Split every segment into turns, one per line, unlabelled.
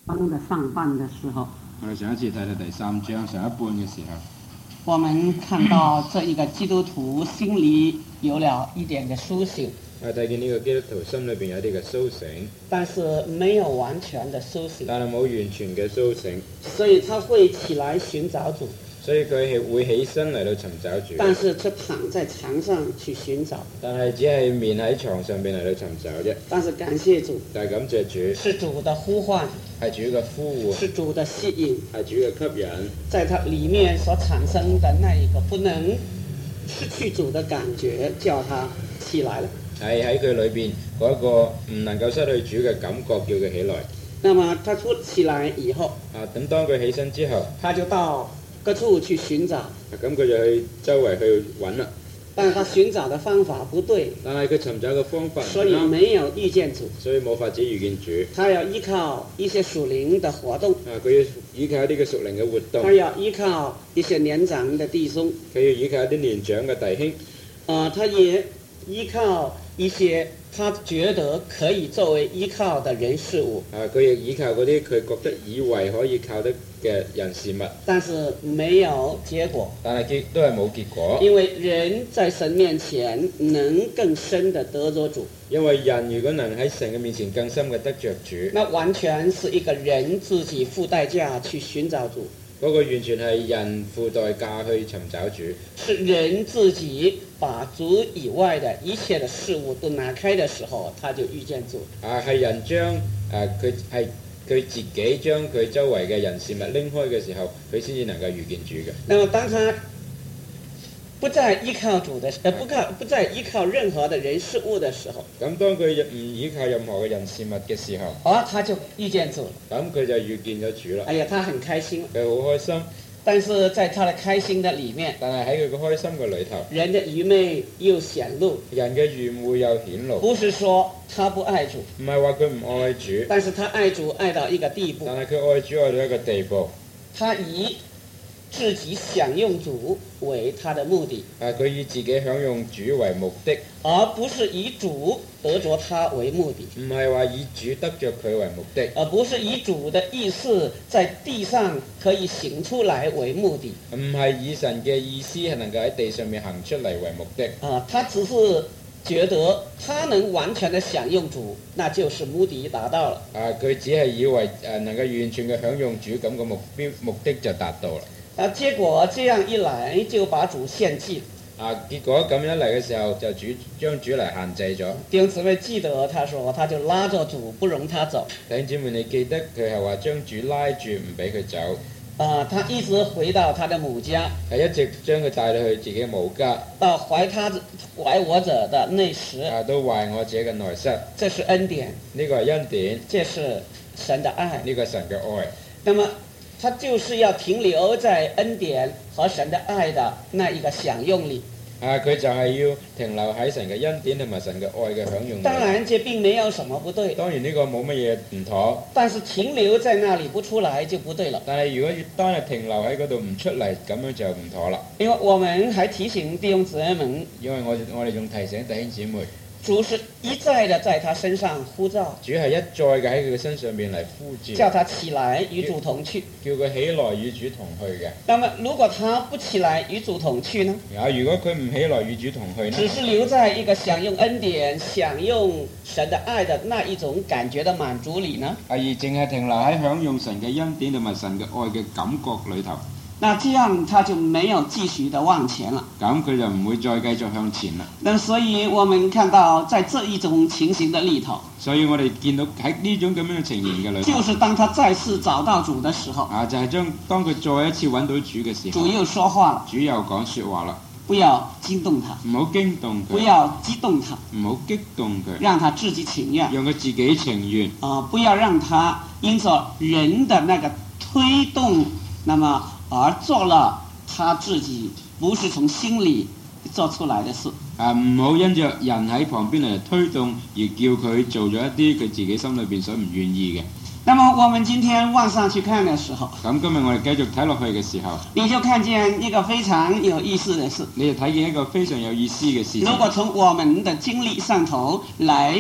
的上半的時候，
我哋上一次睇到第3章上一半嘅時候，
我們看到這一個基督徒心裏有了一點嘅甦醒，
我睇見呢個基督徒心裏邊有啲嘅甦醒，
但是沒有完全的甦醒，
但係冇完全嘅甦醒，
所以他會起來尋找主，
所以佢係會起身嚟到尋找主，
但是卻躺在床上去尋找，
但係只係面喺床上邊嚟到尋找啫。
但是感謝主，
但係感謝主，
是主的呼喚，
係主嘅呼喚，
是主的吸引，
係主嘅吸引，
在他裡面所產生的那一個不能失去主的感覺，叫他起來了。
係喺佢裏邊嗰一個唔能夠失去主嘅感覺，叫佢起來。
那麼他起來以後，
等當佢起身之後，
他就到各處去尋找，
咁佢就去周圍去揾啦。
但係他尋找的方法不對，
但係佢尋找嘅方法唔啱，
所以沒有遇見主，
所以冇法子遇見主。
他要依靠一些屬靈的活動，
佢要依靠一啲嘅屬靈嘅活動，
他要依靠一些年長的弟兄，
佢要依靠一啲年長嘅弟兄，
他也依靠一些他覺得可以作為依靠的人事物，
佢亦依靠嗰啲佢覺得以為可以靠得嘅人事物，
但是沒有結果，
但係都係冇結果。
因為人在神面前能更深的得着主，
因為人如果能喺神嘅面前更深嘅得着主，
那完全是一個人自己付代價去尋找主，
嗰個完全係人付代價去尋找主，
是人自己把主以外的一切的事物都拿開的時候，他就遇見主。
係人將佢自己將佢周圍嘅人事物拎開嘅時候，佢先至能夠遇見主嘅。
那麼當他不再依靠主的，不再依靠任何的人事物的時候，
咁當佢唔依靠任何嘅人事物嘅時候，
他就遇見主，
咁佢就遇見咗主啦。
哎呀，他很開心，
佢好開心。
但是在他的開心的裡面，
但係喺佢嘅開心嘅裏頭，
人的愚昧又顯露，
人嘅愚昧又顯露。
不是說他不愛主，
唔係話佢唔愛主，
但是他愛主愛到一個地步，
但係佢愛主愛到一個地步，
他以自己享用主為他的目的，
佢以自己享用主為目的，
而不是以主得着他為目的，
唔係話以主得着佢為目的，
而不是以主的意思在地上可以行出來為目的，
唔係以神嘅意思係能夠喺地上面行出嚟為目的。
他只是覺得他能完全的享用主，那就是目的達到了。
佢只係以為能夠完全嘅享用主咁嘅目的就達到啦。
結果這樣一來就把主獻祭。
結果咁樣嚟嘅時候就將主嚟限制咗。
弟兄姊妹記得他說，他就拉着主不容他走。
弟兄姊妹你記得佢係話將主拉住唔俾佢走。
他一直回到他的母家，
係一直將佢帶到去自己嘅母家，
到懷我者的內室，
都懷我者嘅內室。
這是恩典，
呢個係恩典，
這是神的愛，
呢個係神嘅愛。
那麼他就是要停留在恩典和神的愛的那一個享用裏。
佢就係要停留喺神嘅恩典同埋神嘅愛嘅享用裏。
當然這並沒有什麼不對，
當然呢個冇乜嘢唔妥，
但是停留在那裏不出來就不對了。
但係如果單係停留喺嗰度唔出嚟，咁樣就唔妥啦。
因為我們還提醒弟兄姊妹們，
因為我哋仲提醒弟兄姊妹，
主是一再的在他身上呼召，
主係一再嘅喺佢嘅身上邊嚟呼召，
叫他起來與主同去，
叫佢起來與主同去嘅。
那麼如果他不起來與主同去呢？
如果佢唔起來與主同去呢？
只是留在一個享用恩典、享用神的愛的那一種感覺的滿足裏呢？
而淨係停留喺享用神嘅恩典同埋神嘅愛嘅感覺裏頭。
那這樣他就沒有繼續的往前了，
咁佢就唔會再繼續向前啦。
那所以我們看到在這一種情形的裏頭，
所以我哋見到喺呢種咁樣嘅情形嘅裏頭，
就是當他再次找到主的時候，
就係當佢再一次揾到主嘅時候，
主又說話了，
主又講說話啦，
不要驚動他，
唔好驚動佢，
不要激動他，
唔好激動佢，
讓他自己情願，
讓佢自己情願，
不要讓他因着人的那個推動，那麼而做了他自己不是從心裏做出來的事。
唔好因着人喺旁邊嚟推動而叫佢做咗一啲佢自己心裏邊所唔願意嘅。
那麼我們今天往上去看的時候，
咁今日我哋繼續睇落去嘅時候，
你就看見一個非常有意思的事。
你就睇見一個非常有意思嘅事情。
如果從我們的經歷上頭來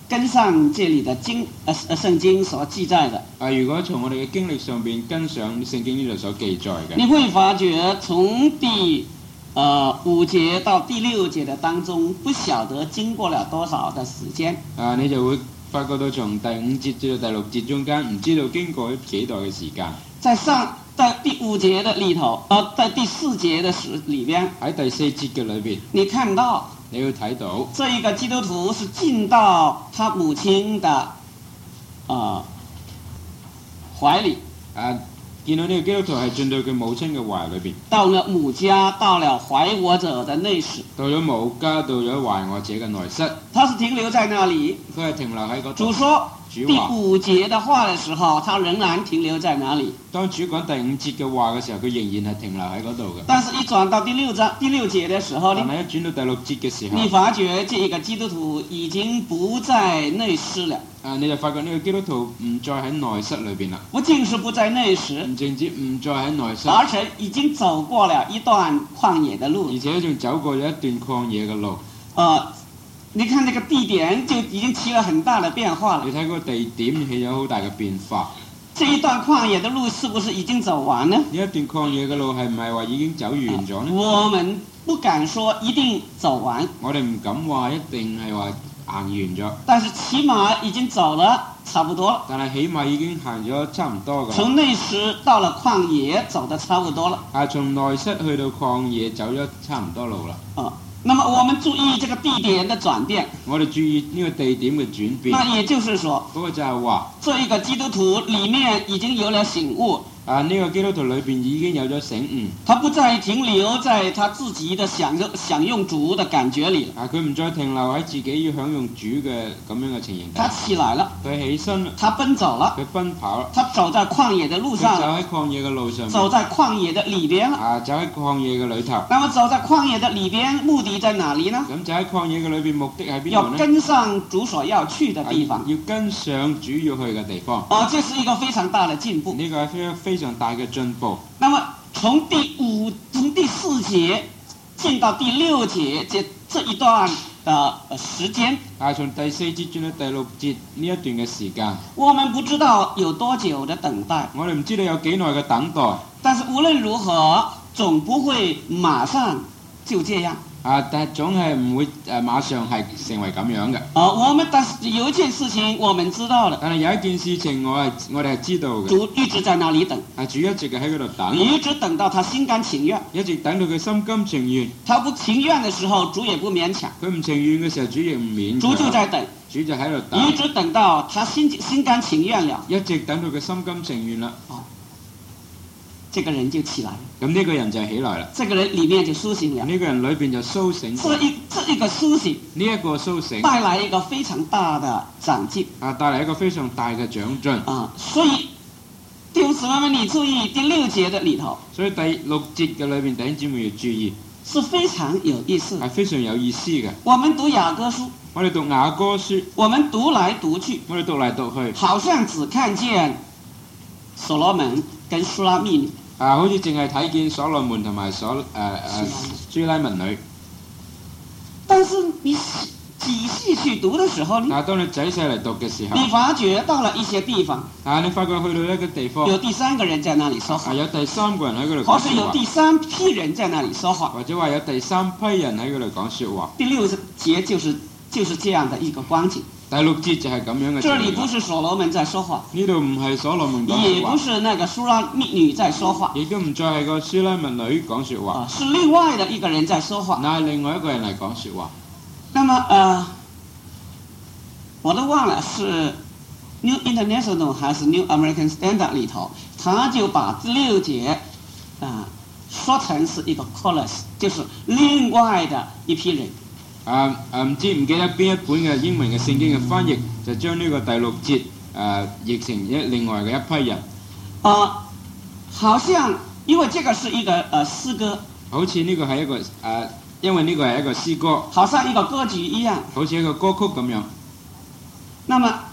跟上这里的圣经所记载的，
如果從我哋嘅經歷上邊跟上聖經呢度所記載嘅，
你會發覺從第5節到第6節的當中，不曉得經過了多少的時間。
你就會發覺到從第5節至到第6節中間，唔知道經過幾代嘅時間。
在第5節的裏頭，在第4節的裏邊，
喺第4節嘅裏邊，
你看到。
你要睇到，
這一個基督徒是進到他母親的懷裡，
見到呢個基督徒係進到佢母親嘅懷裏邊，
到了母家，到了懷我者的內室，
到咗母家，到咗懷我者嘅內室，
他是停留在那裡。
佢係停留喺嗰度。
主說第5節的話的時候，他仍然停留在那裡。
當主講第5節嘅話嘅時候，佢仍然係停留喺嗰度嘅。
但是一轉到第6節的時候，
但係一轉到第6節嘅時候，
你發覺這個基督徒已經不在內室了。
你就發覺呢個基督徒唔再喺內室裏邊啦。
不僅是不在內室，
唔淨止唔再喺內室，
而且已經走過了一段曠野的路。
而且仲走過咗一段曠野嘅路。
你看這個地點就已經起了很大的變化了。
你睇個地點起咗好大嘅變化。
這一段曠野的路是不是已經走完呢？
呢一段曠野嘅路係唔係話已經走完咗呢？
我們不敢說一定走完。
我哋唔敢話一定係話行完咗。
但是起碼已經走了差不多了。
但係起碼已經行咗差唔多㗎。
從內室到了曠野走得差不多了。
從內室去到曠野走咗差唔多路啦。
那麼我們注意這個地點的轉變。
我哋注意呢個地點嘅轉變。
那也就是說，
嗰個就係話，
這一個基督徒裡面已經有了醒悟。
呢個基督徒裏邊已經有咗醒悟。
他不再停留在他自己的享用主的感覺裡。
佢唔再停留喺自己要享用主嘅咁樣嘅情形。
他起來了。
佢起身。
他奔走了。
佢奔跑了。
他走在曠野的路上。
佢走喺曠野嘅路上。
走在曠野的裡邊。
走喺曠野嘅裏頭。
那麼走在曠野的裡邊，目的在哪裡呢？
咁就喺曠野嘅裏邊，目的喺邊度呢？
要跟上主所要去的地方。
要跟上主要去嘅地方。
這是一個非常大的進步。
呢個係非常大嘅進步。
那麼從第4節進到第6節這一段的時間，
從第4節轉到第6節呢一段嘅時間，
我們不知道有多久的等待。
我哋唔知道有幾耐嘅等待。
但是無論如何，總不會馬上就這樣。
但係總係唔會馬上係成為咁樣嘅。
但是有一件事情我們知道的。
但係有一件事情我哋係知道嘅。
主一直在那裡等。
主一直喺嗰度等。
一直等到他心甘情願。
一直等到佢心甘情願。
他不情願的時候，主也不勉強。
佢唔情願嘅時候，主亦唔勉強。
主就在等。
主就喺度等。
一直等到他心甘情願了。
一直等到佢心甘情願啦。
這個人就起來了。
咁呢個人就起來啦。
這個人裡面就甦醒了。
呢個人裏邊就甦醒。
這一個甦醒。
呢一個甦醒。
帶來一個非常大的長進。
帶來一個非常大嘅長進。
所以弟兄姊妹們，你注意第6節的裡頭。
所以第6節嘅裏邊，弟兄姊妹要注意。
是非常有意思。
係非常有意思嘅。
我們讀雅歌書。
我哋讀雅歌書。
我們讀來讀去。
我哋讀嚟讀去。
好像只看見所羅門跟書拉密女。
好似淨係睇見所羅門同埋書拉密女。
但是你仔細去讀的時候呢？
當你仔細嚟讀嘅時候，
你發覺到了一些地方。
你發覺去到一個地方，
有第3個人在那裡說話。
有第3個人喺嗰度講説話。
或是有第3批人在那裡說話。
或者話有第3批人喺嗰度講説話。
第6節就是這樣的一個光景。
第6節就係咁樣嘅。
這裡不是所羅門在說話。
呢度唔係所羅門講説話。
也不是那個書拉密女在說話。
亦都唔再係個書拉密女講説話。
是另外的一個人在說話。
那係另外一個人嚟講説話。
那麼我都忘了是 New International 還是 New American Standard 裡頭，他就把第6節說成是一個 chorus，就是另外的一批人。
唔記得邊一本嘅英文嘅聖經嘅翻譯，就將呢個第6節譯成另外嘅一批人。
好像因為這個是一個詩歌。
好似呢個係一個因為呢個係一個詩歌。
好像一個歌曲一樣。
好似一個歌曲咁樣。
那麼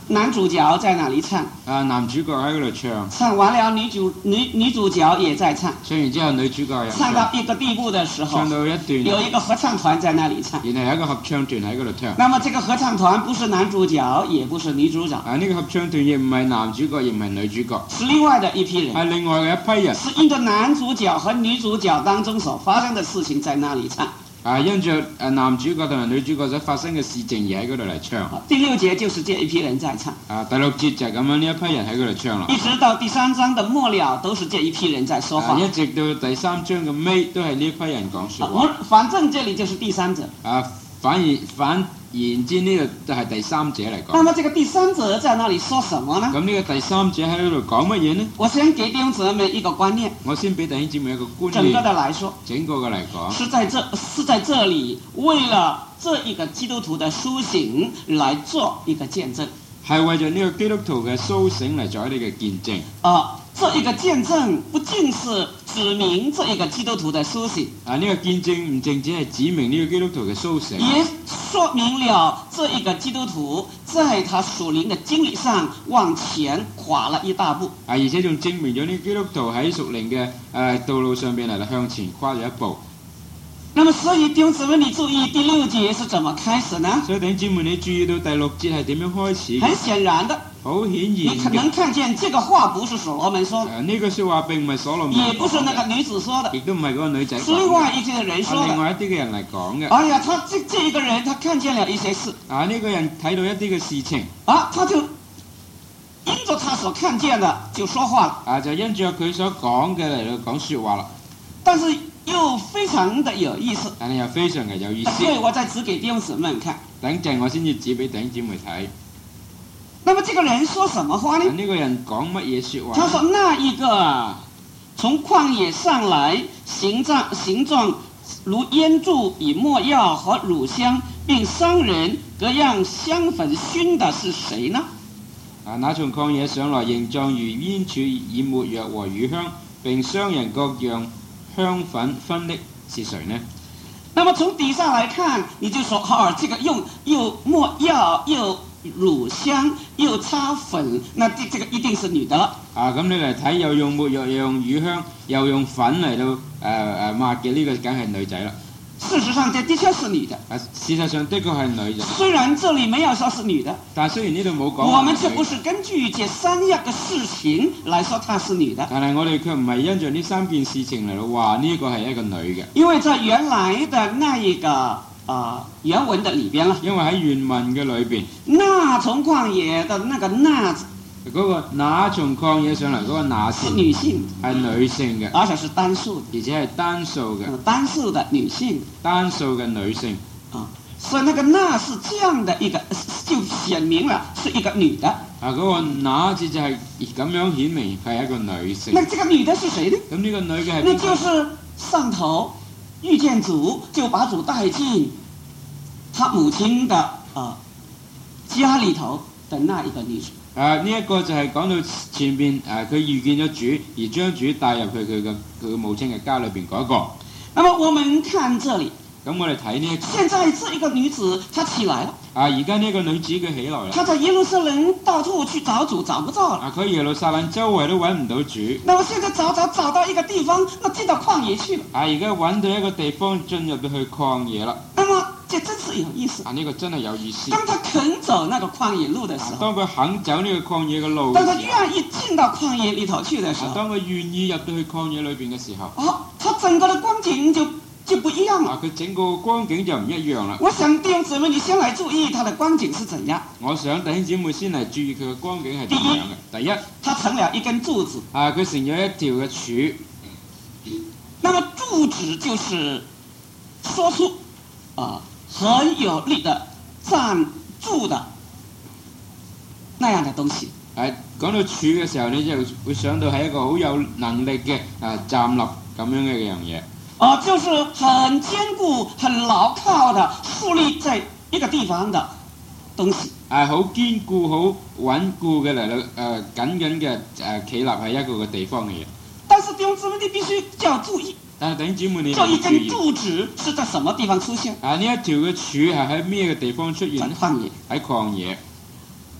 男主角在那里唱，
男主角喺嗰度唱，
唱完了女主角也在唱，
唱完之後女主角又
唱到一個地步的時候，
唱到一段，
有一個合唱團在那里唱，
然後有一個合唱團喺嗰度唱。
那麼這個合唱團不是男主角，也不是女主角，
呢個合唱團亦唔係男主角，亦唔係女主角，
是另外的一批人，
係另外嘅一批人，
是因着男主角和女主角當中所發生的事情在那里唱。
因着男主角同埋女主角所發生嘅事情而喺嗰度嚟唱。
第6節就是這一批人在唱。
第6節就係咁樣，呢一批人喺嗰度唱啦。
一直到第3章的末了，都是這一批人在說話。
一直到第3章嘅尾，都係呢一批人講說話。
反正這裡就是第3者。
反言之呢個就係第3者嚟講。
那麼這個第3者在那裡說什麼呢？
咁呢個第3者喺嗰度講乜嘢呢？
我先給弟兄姊妹一個觀念。
我先俾弟兄姊妹一個觀念。
整個的來說。
整個嘅嚟講。
是在這裡為了這一個基督徒的甦醒來做一個見證。
係為咗呢個基督徒嘅甦醒嚟做一啲嘅見證。
這一個見證不僅是指明這一個基督徒的甦醒。
呢個見證唔淨止係指明呢個基督徒嘅甦醒。
也說明了這一個基督徒在他屬靈的經歷上往前跨了一大步。
而且仲證明咗呢個基督徒喺屬靈嘅道路上邊嚟向前跨咗一步。
那麼所以弟兄姊妹，你注意第6節是怎麼開始呢？
所以弟兄姊妹，你注意到第6節係點樣開始？
很顯然的。
好顯然
你可能看見這個話不是所羅門說的。
呢句說話並唔係所羅門。
也不是那個女子說的。
亦都唔係嗰個女仔講嘅。
是另外一些人說的。
另外一啲嘅人嚟講嘅。
哎呀，這一個人他看見了一些事。
呢個人睇到一啲嘅事情。
他就因着他所看見的就說話了。
就因着佢所講嘅嚟到講說話啦。
但是又非常的有意思。
但係又非常嘅有意思。
所以我再指給弟兄姊妹看。
等陣我先至指俾弟兄姊妹睇。
那麼這個人說什麼話呢？
呢個人講乜嘢說話？
他說：那一個從曠野上來，形狀如煙柱，以沒藥和乳香，並商人各樣香粉熏的是誰呢？
那從曠野上來，形狀如煙柱，以沒藥和乳香，並商人各樣香粉熏的是誰呢？
那麼從底下來看，你就說：這個又沒藥又乳香又擦粉，那這個一定是女的了。
咁你嚟睇，又用沒藥又用乳香又用粉嚟到抹嘅，呢個梗係女仔啦。
事實上，這的確是女的。
事實上的確係女的。
雖然這裡沒有說是女的，
但雖然呢度冇講，
我們卻不是根據這3樣嘅事情來說她是女的。
但係我哋卻唔係因着呢3件事情嚟到話呢個係一個女嘅。
因為在原來的那一個原文的裏邊啦，
因為喺原文嘅裏邊，
那從曠野的那個那字，
嗰個那從曠野上嚟嗰個那字，
是女性，
係女性嘅，
而且是單數，
而且係單數嘅，
單數的女性，
單數嘅女性。
所以那個那是這樣的一個，就顯明了是一個女的。
嗰個那字就係咁樣顯明係一個女性。
那這個女的是誰呢？
咁呢個女嘅係邊個？
那就是上頭遇見主，就把主帶進他母親的家裏頭的那一個女子。
呢一個就係講到前邊佢遇見咗主，而將主帶入去佢母親嘅家裏邊嗰一個。
那麼我們看這裡，
咁我哋睇呢一個。
現在這一個女子，她起來了。
而家呢個女子佢起來啦。
她在耶路撒冷到處去找主，找不到了。
佢耶路撒冷周圍都揾唔到主。
那麼現在找到一個地方，那進到曠野去了。
而家揾到一個地方進入到去曠野啦。
那麼這真是有意思。
呢個真係有意思。
當他肯走那個曠野路的時候，
當佢肯走呢個曠野嘅路，
當他願意進到曠野裏頭去的時候，
當佢願意入到去曠野裏邊嘅時候，
他整個的光景就不一樣了。
佢整個光景就唔一樣啦。
我想弟兄姊妹，你先來注意他的光景是怎樣。
我想弟兄姊妹先嚟注意佢嘅光景係點樣嘅。第一，
他成了一根柱子。
佢成咗一條嘅柱。
那麼柱子就是說出很有力的站住的那樣的東西。
講到柱嘅時候，你就會想到係一個好有能力嘅站立咁樣嘅一樣嘢。
就是很堅固、很牢靠的樹立在一個地方的東西。
好堅固、好穩固嘅嚟到緊緊嘅企立喺一個嘅地方嘅嘢。
但是弟兄姊妹，你必須要注意。
但係弟兄姊妹，你
這一根柱子是在什麼地方出現？
呢一條嘅柱係喺咩嘅地方出現呢？
曠野。
喺曠野。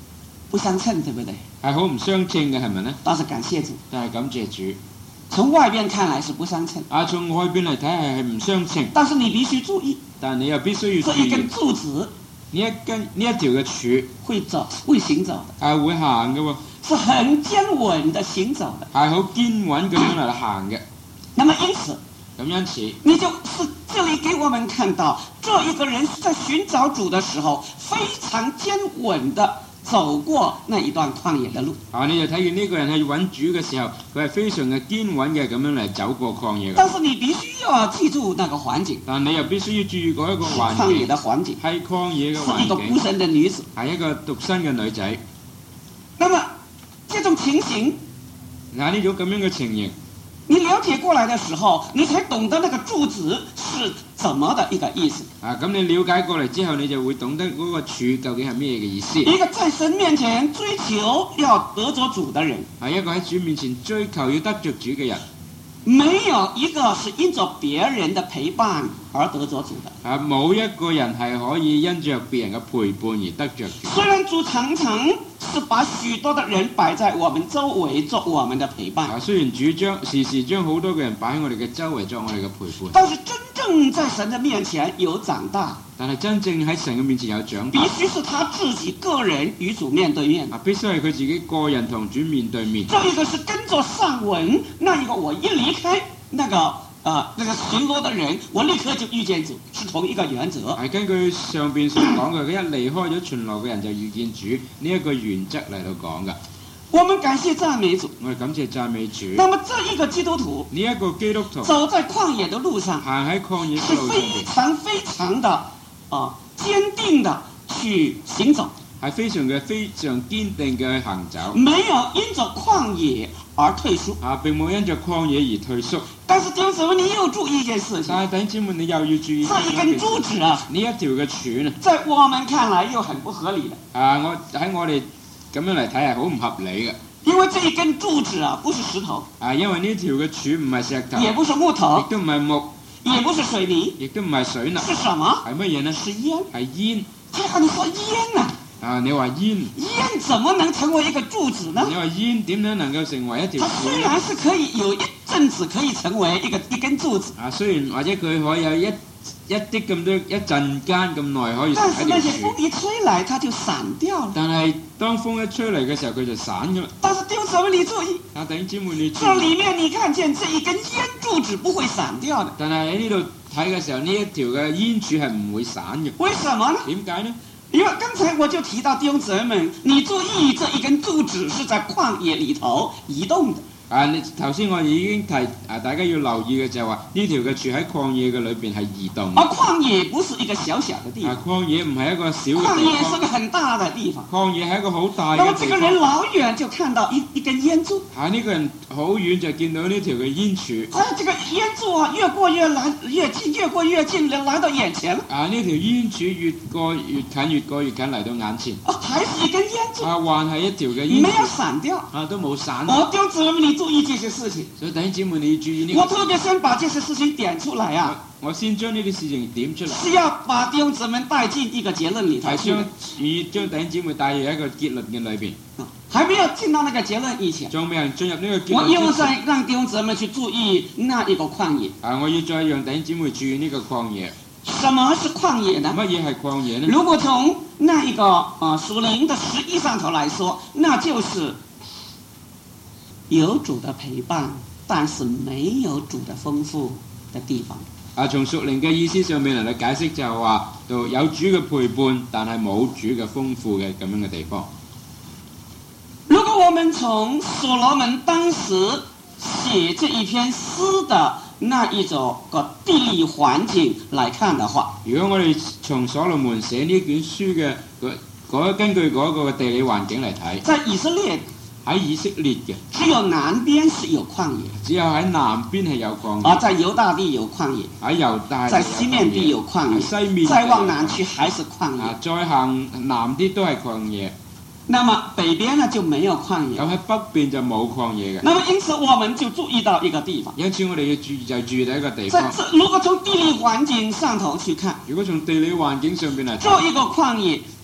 不相稱，對不對？
係好唔相稱嘅，係咪呢？
但是感謝主，
但係感謝主。
從外邊看來是不相稱。
從外邊嚟睇係唔相稱。
但是你必須注意，
但係你又必須要注意。
這一根柱子，
呢一條嘅柱
會行走的。
係會行嘅喎。
是很堅穩的行走的。
係好堅穩咁樣嚟行嘅。
那麼因此，你就是這裡給我們看到，這一個人是在尋找主的時候，非常堅穩的走過那一段曠野的路。
你就睇見呢個人去揾主嘅時候，佢係非常嘅堅穩嘅咁樣嚟走過曠野。
但是你必須要記住那個環境。
但你又必須要注意嗰一個環境。
曠野的環境。
係曠野嘅環境。
是一個孤身的女子。
係一個獨身嘅女仔。
那麼這種情形，
呢種咁樣嘅情形，
你了解過來的時候，你才懂得那個柱子是怎麼的一個意思。
咁你了解過嚟之後，你就會懂得嗰個柱究竟係咩嘅意思。
一個在神面前追求要得着主的人，
係一個喺主面前追求要得着主嘅人。
沒有一個是因着別人的陪伴而得着主的。
冇一個人係可以因着別人嘅陪伴而得着主。
雖然主常常是把許多的人擺在我們周圍做我們的陪伴。
雖然主時時將好多嘅人擺喺我哋嘅周圍作我哋嘅陪伴。
但是真正在神的面前有長大。
但係真正喺神嘅面前有長大。
必須是他自己個人與主面對面。
必須係佢自己個人同主面對面。
這一個是跟着上文，那一個我一離開那個巡邏的人，我立刻就遇見主，是同一個原則。
係根據上邊所講嘅，佢一離開咗巡邏嘅人就遇見主呢一個原則嚟到講㗎。
我們感謝讚美主。
我哋感謝讚美主。
那麼這一個基督徒，
呢一個基督徒
走在曠野的路上，
行喺曠野嘅路上，
是非常非常的堅定的去行走，
係非常堅定嘅行走，
沒有因着曠野而退縮。
並冇因着曠野而退縮。
但是弟兄姊妹，你又注意一件事情。
但係弟兄姊妹，你又要注意。
這一根柱子啊，
呢一條嘅柱啊，
在我們看來又很不合理的。
我哋咁樣嚟睇係好唔合理嘅。
因為這一根柱子啊，不是石頭。
因為呢條嘅柱唔係石頭，
也不是木頭，
亦都唔係木，
也不是水泥，
亦都唔係水泥。
是什麼？
係乜嘢呢？
是煙。
係煙。
你說煙啊？
你話煙。
煙怎麼能成為一個柱子呢？
你話煙點樣能夠成為一條柱？
它雖然是可以有一陣子可以成為一根柱子。
雖然或者佢可以有一啲咁多一陣間咁耐可以成一條柱。
但是那些風一吹來，它就散掉了。
但係當風一吹嚟嘅時候，佢就散咗啦。
但是弟兄姊妹你注意，
弟兄姊妹你注意，
這裡面你看見這一根煙柱子不會散掉的。
但係喺呢度睇嘅時候，呢一條嘅煙柱係唔會散嘅。
為什麼呢？
點解呢？
因為剛才我就提到弟兄姊妹們，你注意這一根柱子是在曠野裡頭移動的。
你頭先我已經提大家要留意嘅就係話呢條嘅柱喺曠野嘅裏邊係移動。
而曠野不是一個小小的地方。
曠野唔係一個小嘅地方。
曠野是個很大的地方。
曠野係一個好大嘅地方。
那麼這個人老遠就看到一根煙柱。
呢個人好遠就見到呢條嘅煙柱。
這個煙柱啊，越過越近，越過越近，來到眼前了。
呢條煙柱越過越近，越過越近嚟到眼前。
還是一根煙柱。
還係一條嘅煙柱。
沒有散掉。
都冇散。
弟兄姊妹，你注意這些事情。
所以弟兄姊妹你要注意呢個。
我特別先把這些事情點出來啊。
我先將呢啲事情點出嚟。
是要把弟兄姊妹帶進一個結論裡頭。
係將弟兄姊妹帶入一個結論嘅裏邊。
還沒有進到那個結論以前。
仲未人進入呢個結論。
我又再讓弟兄姊妹去注意那一個曠野。
我要再讓弟兄姊妹注意呢個曠野。
什麼是曠野呢？
乜嘢係曠野呢？
如果從那一個屬靈的實際上頭來說，那就是有主的陪伴，但是沒有主的豐富的地方。
從屬靈嘅意思上面嚟解釋就係話，有主嘅陪伴，但係冇主嘅豐富嘅咁樣嘅地方。
如果我們從所羅門當時寫這一篇詩的那一種個地理環境來看的話，
如果我哋從所羅門寫呢卷書嘅根據嗰個地理環境嚟睇，
在以色列。
喺以色列嘅，
只有南邊是有曠野，
只有喺南邊係有曠野。
在猶大地有曠野，
喺猶大
在西面地有曠野，
西面
再往南去還是曠野。
再行南啲都係曠野。
那麼北邊呢就沒有曠野。
咁喺北邊就冇曠野嘅。
那麼因此我們就注意到一個地方。
因此我哋要注意就注意到一個地方。
如果從地理環境上頭去看，
如果從地理環境上邊嚟睇，
這一個曠野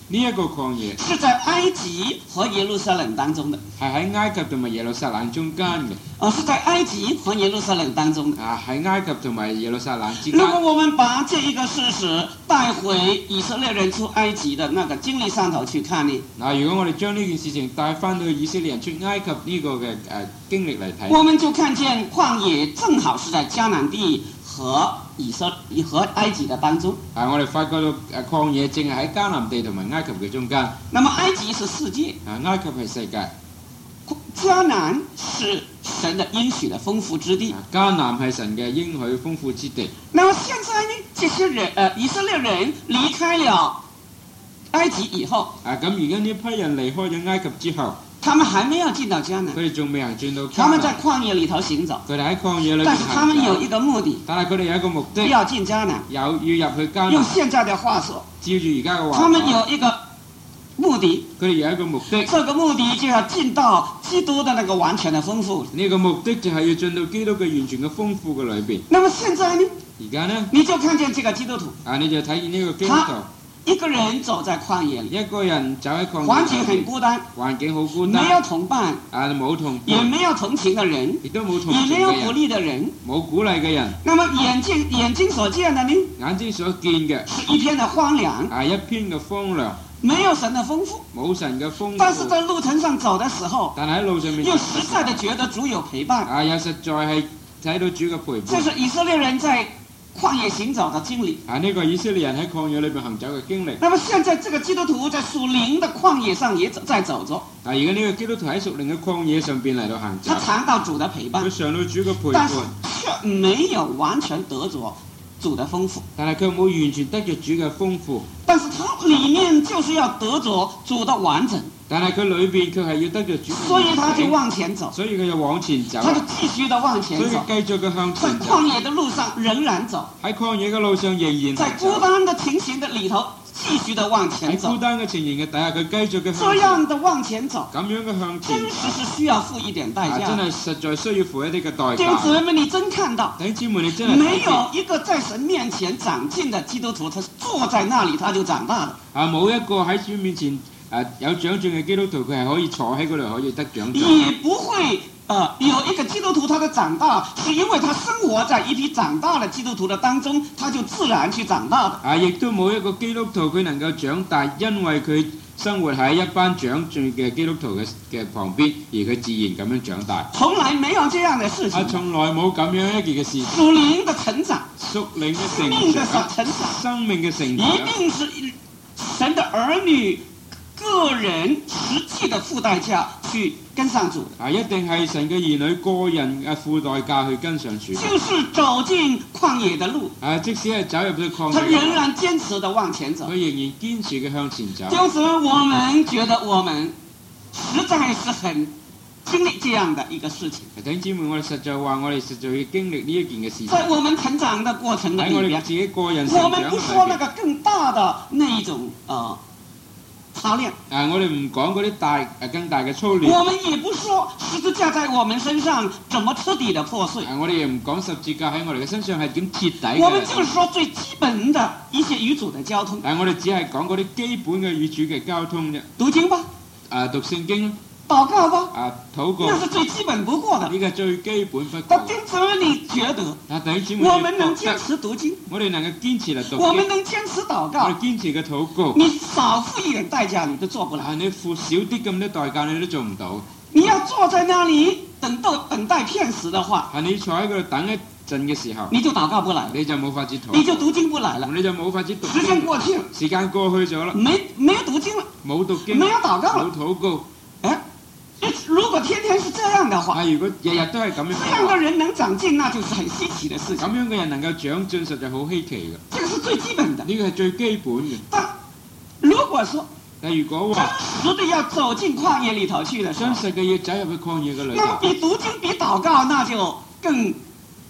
呢一個曠野
是在埃及和耶路撒冷當中的。
係喺埃及同埋耶路撒冷中間嘅。
是在埃及和耶路撒冷當中的。
喺埃及同埋耶路撒冷之間。
如果我們把這一個事實帶回以色列人出埃及的那個經歷上頭去看呢？
如果我哋將呢件事情帶翻到以色列人出埃及呢個嘅經歷嚟睇，
我們就看見曠野正好是在迦南地和埃及的當中。
我哋發覺到曠野正係喺迦南地同埋埃及嘅中間。
那麼埃及是世界，
埃及係世界。
迦南是神的應許的豐富之地。
迦南係神嘅應許豐富之地。
那麼現在呢，這些人以色列人離開了埃及以後，
咁而家呢批人離開咗埃及之後，
他們還沒有進到迦南，
佢哋仲未行進到迦南。
他們在曠野裏頭行走，
佢哋喺曠野裏面行走。
但是他們有一個目的，
但係佢哋有一個目的，
要進迦南，
要入去迦南。
用現在的話說，
照住而家嘅話，
他們有一個目的，
佢哋有一個目的，
這個目的就要進到基督的那個完全的豐富。
呢個目的就係要進到基督嘅完全嘅豐富嘅裏邊。
那麼現在呢？
而家呢？
你就看見這個基督徒，
你就睇見呢個基督徒。
一個人走在曠野裏，
一個人走喺曠野，
環境很孤單，
環境好孤單，
沒有同伴，
冇同伴，
也沒有同情的人，
亦都冇同情嘅人，
也沒有鼓勵的人，
冇鼓勵嘅人。
那麼眼睛所見的呢？
眼睛所見嘅
是一片的荒涼，
一片嘅荒涼，
沒有神的豐富，
冇神嘅豐富。
但是在路程上走的時候，
但喺路上面
又實在的覺得主有陪伴，
又實在係睇到主嘅陪伴。
這是以色列人在曠野行走的經歷。
呢個以色列人喺曠野裏邊行走嘅經歷。
那麼現在這個基督徒在屬靈的曠野上也在走着。
而家呢個基督徒喺屬靈嘅曠野上邊嚟到行走。
他嘗到主的陪伴，
佢嘗到主嘅陪伴，
但是卻沒有完全得着主的豐富。
但係佢冇完全得着主嘅豐富。
但是他裡面就是要得着主的完整。
但係佢裏邊佢係要得着主，
所以他就往前走。
所以佢就往前走。
他就繼續的往前走。
所以繼續嘅向前走。
在曠野的路上仍然走。
喺曠野嘅路上仍然走。
在孤單的情形的裡頭繼續的往前走。
喺孤單嘅情形嘅底下，佢繼續嘅向前。
這樣的往前走。
咁樣嘅向前。
真實是需要付一點代價。
真係實在需要付一啲嘅代價。
弟兄姊妹，你真看到？
弟兄姊妹，你真係
沒有一個在神面前長進的基督徒，他坐在那裡他就長大了。
冇一個喺主面前有長進嘅基督徒，佢係可以坐喺嗰度可以得長進。
也不會有一個基督徒他的長大，是因為他生活在一批長大的基督徒的當中，他就自然去長大的。
亦都冇一個基督徒佢能夠長大，因為佢生活喺一班長進嘅基督徒嘅旁邊，而佢自然咁樣長大。
從來沒有這樣的事情。
從來冇咁樣一件嘅事。
屬靈的成長，
屬靈嘅
生命的成長，
生命嘅成長，
一定是神的兒女個人實際的付代價去跟上主的。
一定係神嘅兒女個人付代價去跟上主。
就是走進曠野的路。
即使係走入咗曠野，
他仍然堅持地往前走。
佢仍然堅持嘅向前走。
就是我們覺得我們實在是很經歷這樣的一個事情。
弟兄姊妹，我哋實在話，我哋實在要經歷呢一件嘅事情。
在我們成長的過程裏面，
喺我哋自己個人成長
我們不說那個更大的那一種操練。
我哋唔講嗰啲更大嘅操練。
我們也不說十字架在我們身上怎麼徹底的破碎。
我哋亦唔講十字架喺我哋嘅身上係點徹底嘅。
我們就是說最基本的一些與主的交通。
我哋只係講嗰啲基本嘅與主嘅交通啫。
讀經吧。
讀聖經。
禱告吧。
禱告。
那是最基本不過的。
呢個最基本不過。
但弟兄姊妹，你覺得？我們能堅持讀經。
我哋能夠堅持嚟讀經。
我們能堅持禱告。
我哋堅持嘅禱告。
你少付一點代價，你都做不來。
你付少啲咁多代價，你都做唔到。
你要坐在那裡等待片時的話，
你坐喺嗰度等一陣嘅時候，
你就禱告不來，
你就冇法子禱，
你就讀經不來了，
你就冇法子讀。
時間過去了，
時間過去咗啦，
沒有讀經了，
冇讀經，
沒有禱告了，
冇禱告。
如果天天是這樣的話，
如果日日都係咁樣，
這樣的人能長進，那就是很稀奇的事情。
咁樣嘅人能夠長進，實在好稀奇嘅。
這個是最基本的，
呢個係最基本嘅。
但如果說，
如果話
真實的要走進曠野裡頭去的時候，
真實嘅要走入去曠野嘅裏頭，
那麼比讀經比禱告那就更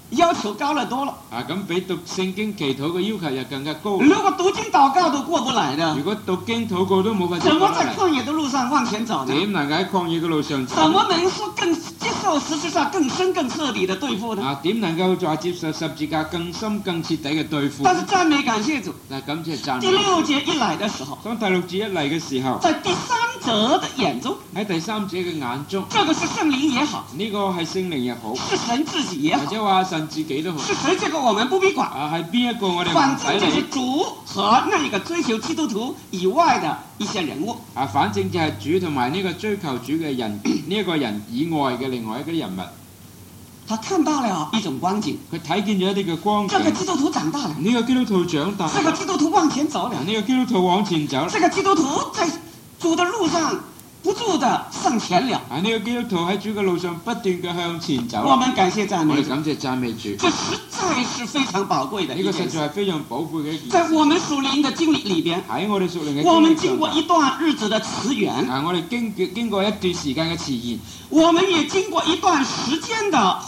要求高了多了。
咁比讀聖經祈禱嘅要求又更加高。
如果讀經禱告都過不來的，
如果讀經禱告都冇法子
怎麼
過得嚟，
在曠野的路上往前走呢？
點能夠喺曠野嘅路上走？
怎麼能說更接受實際上更深更徹底的對付呢？
點能夠再接受十字架更深更徹底嘅對付？
但是讚美感謝主，
但係感謝讚
第
美。
6節一來的時候，
當第六節一嚟嘅時候，
在第三者的眼中，
喺第三者嘅眼中，
這個是聖靈也好，
呢個係聖靈又好，
是神自己也好，
或者話神自己都好。
是誰這個我們不必管，
係邊一個我哋唔
反
使
正就是
理。
主和那一個追求基督徒以外的一些人物。
反正就係主同埋呢個追求主嘅人，呢一個人以外嘅另外一啲人物，
他看到了一種光景，
佢睇見咗一啲嘅光景。
這個基督徒長大了，
呢個基督徒長大，
這個基督徒往前走了，
呢個基督徒往前走。
這個基督徒在主的路上不住的上前了。
呢個基督徒喺主嘅路上不斷嘅向前走。
我們感謝讚
我
美主，
哋感謝讚美主。
這實在是非常寶貴的
呢個
一件事。
實在係非常寶貴嘅一件事。
在我們屬靈的經歷裏邊，
喺我哋屬靈嘅
我們
經歷上，
經過一段日子的辭園，
我哋經過一段時間嘅遲延，
我們也經過一段時間的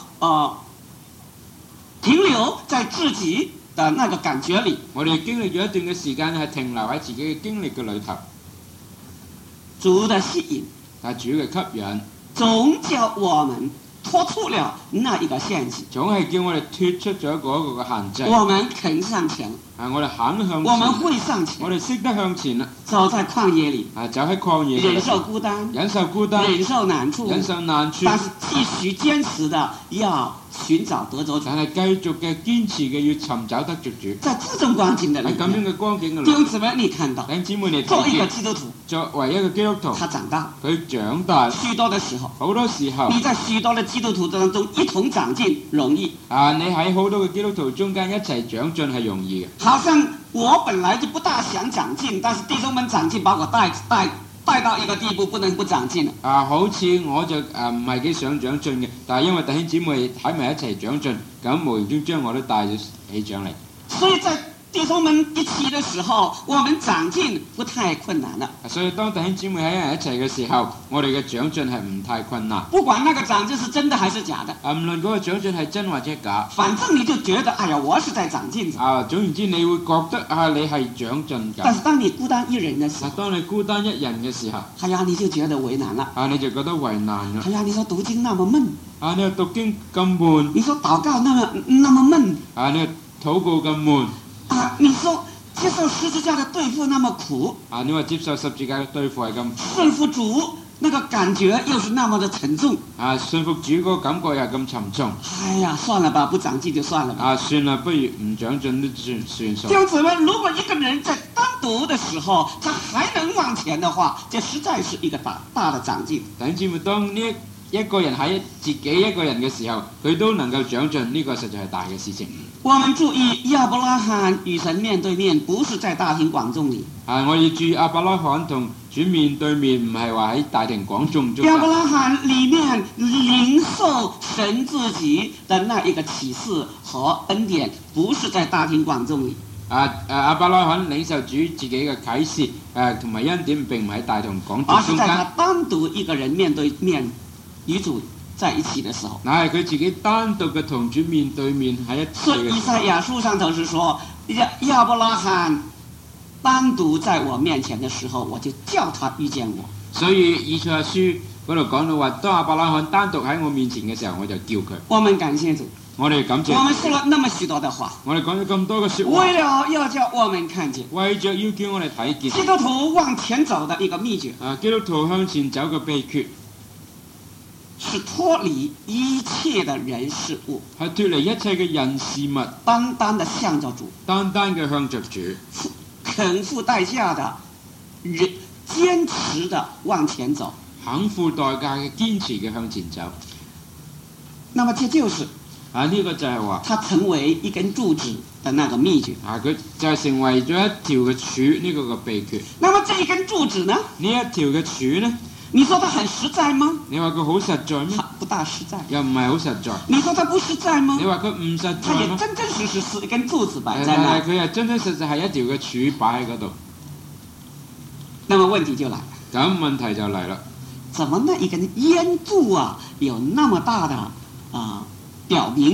停留在自己的那個感覺裏。
我哋經歷咗一段嘅時間係停留喺自己嘅經歷嘅裏頭，
主的吸引
但係主嘅吸引，
總叫我們脱出了那一個限制，
總係叫我哋脱出咗嗰個嘅限制。
我們肯上前，
我哋肯向
我們
前，
會上前，
我哋識得向前啦。
走在曠野裏，
走喺曠野，
忍受孤單，
忍受孤單，
忍受難處，
忍受難處，
但是繼續堅持的要尋找得着主。
但係繼續嘅堅持嘅要尋找得着主。
在這種光景的裏
喺咁樣
面，
嘅光景嘅裏，
弟兄姊妹，你看到，
弟兄姊妹你
作為一個
睇見，
基督徒，
作為一個基督徒，
他長大，
佢長大
許多的時候，
好多時候，
你在許多的基督徒當中一同長進容易，
你喺好多嘅基督徒中間一齊長進係容易嘅。
好像我本來就不大想長進，但是弟兄們長進把我帶到一個地步，不能不長進了。
好似我就唔係幾想長進嘅，但係因為弟兄姊妹喺埋一齊長進，咁無形中將我都帶咗起上嚟。
所以在弟兄們一起的時候，我們長進不太困難了。
所以當弟兄姊妹喺一齊嘅時候，我哋嘅長進係唔太困難。
不管那個長進是真的還是假的，
唔論嗰個長進係真或者假，
反正你就覺得，哎呀，我是在長進。
總言之，你會覺得你係長進緊。
但是當你孤單一人的時候，
當你孤單一人嘅時候，
哎呀，你就覺得為難了。
你就覺得為難啦。
哎呀，你說讀經那麼悶，
你話讀經咁悶，
你說禱告那麼悶，
你話禱告咁悶，
你說接受十字架的對付那麼苦，
你話接受十字架嘅對付係咁苦，
順服主那個感覺又是那麼的沉重。
信服主嗰個感覺又係咁沉重。
哎呀，算了吧，不長進就算了吧。
算啦，不如唔長進都算數。
弟兄姊妹，如果一個人在單獨的時候，他還能往前的話，這實在是一個大的長進。
弟兄姊妹，當呢一個人喺自己一個人嘅時候，佢都能夠長進，呢個實在係大嘅事情。
我們注意亞伯拉罕與神面對面，不是在大庭廣眾裏。
我要注意亞伯拉罕同主面對面，唔係話喺大庭廣眾中。
亞伯拉罕裏面領受神自己的那一個啟示和恩典，不是在大庭廣眾裏。
亞伯拉罕領受主自己嘅啟示，同埋恩典並唔係喺大庭廣眾
而是在他
中間。
單獨一個人面對面與主在一起的時候。
係佢自己單獨嘅同主面對面喺一起
所以以
嘅時候。
賽亞書上頭是說，亞伯拉罕單獨在我面前的時候，我就叫他遇見我。
所以以賽亞書嗰度講到話，當亞伯拉罕單獨喺我面前嘅時候，我就叫佢。
我們感謝主，
我哋感謝。
我們說了那麼許多的話，
我哋講咗咁多嘅説話，
為了要叫我們看見
為着要叫我哋睇見
基督徒往前走的一個秘訣，
基督徒向前走嘅秘訣
是脫離一切的人事物，
係脫離一切嘅人事物，
單單的向着主，
單單嘅向着主，
肯付代價的人，堅持的往前走。
肯付代價嘅堅持嘅向前走。
那麼這就是
呢個就係話，
它成為一根柱子的那個秘訣。
佢就係成為咗一條嘅柱，呢個嘅秘訣。
那麼這一根柱子呢？
呢一條嘅柱呢？
你說它很實在嗎？
你話佢好實在咩？
不大實在。
又唔係好實在。
你說它不實在嗎？
你話佢唔實
它也
在咩？
真真實實是一根柱子擺在
但
那。
係佢係真真實實係一條嘅柱擺喺嗰度。
那麼問題就來了。
咁問題就嚟啦。
怎麼那一根煙柱啊，有那麼大的表明啊？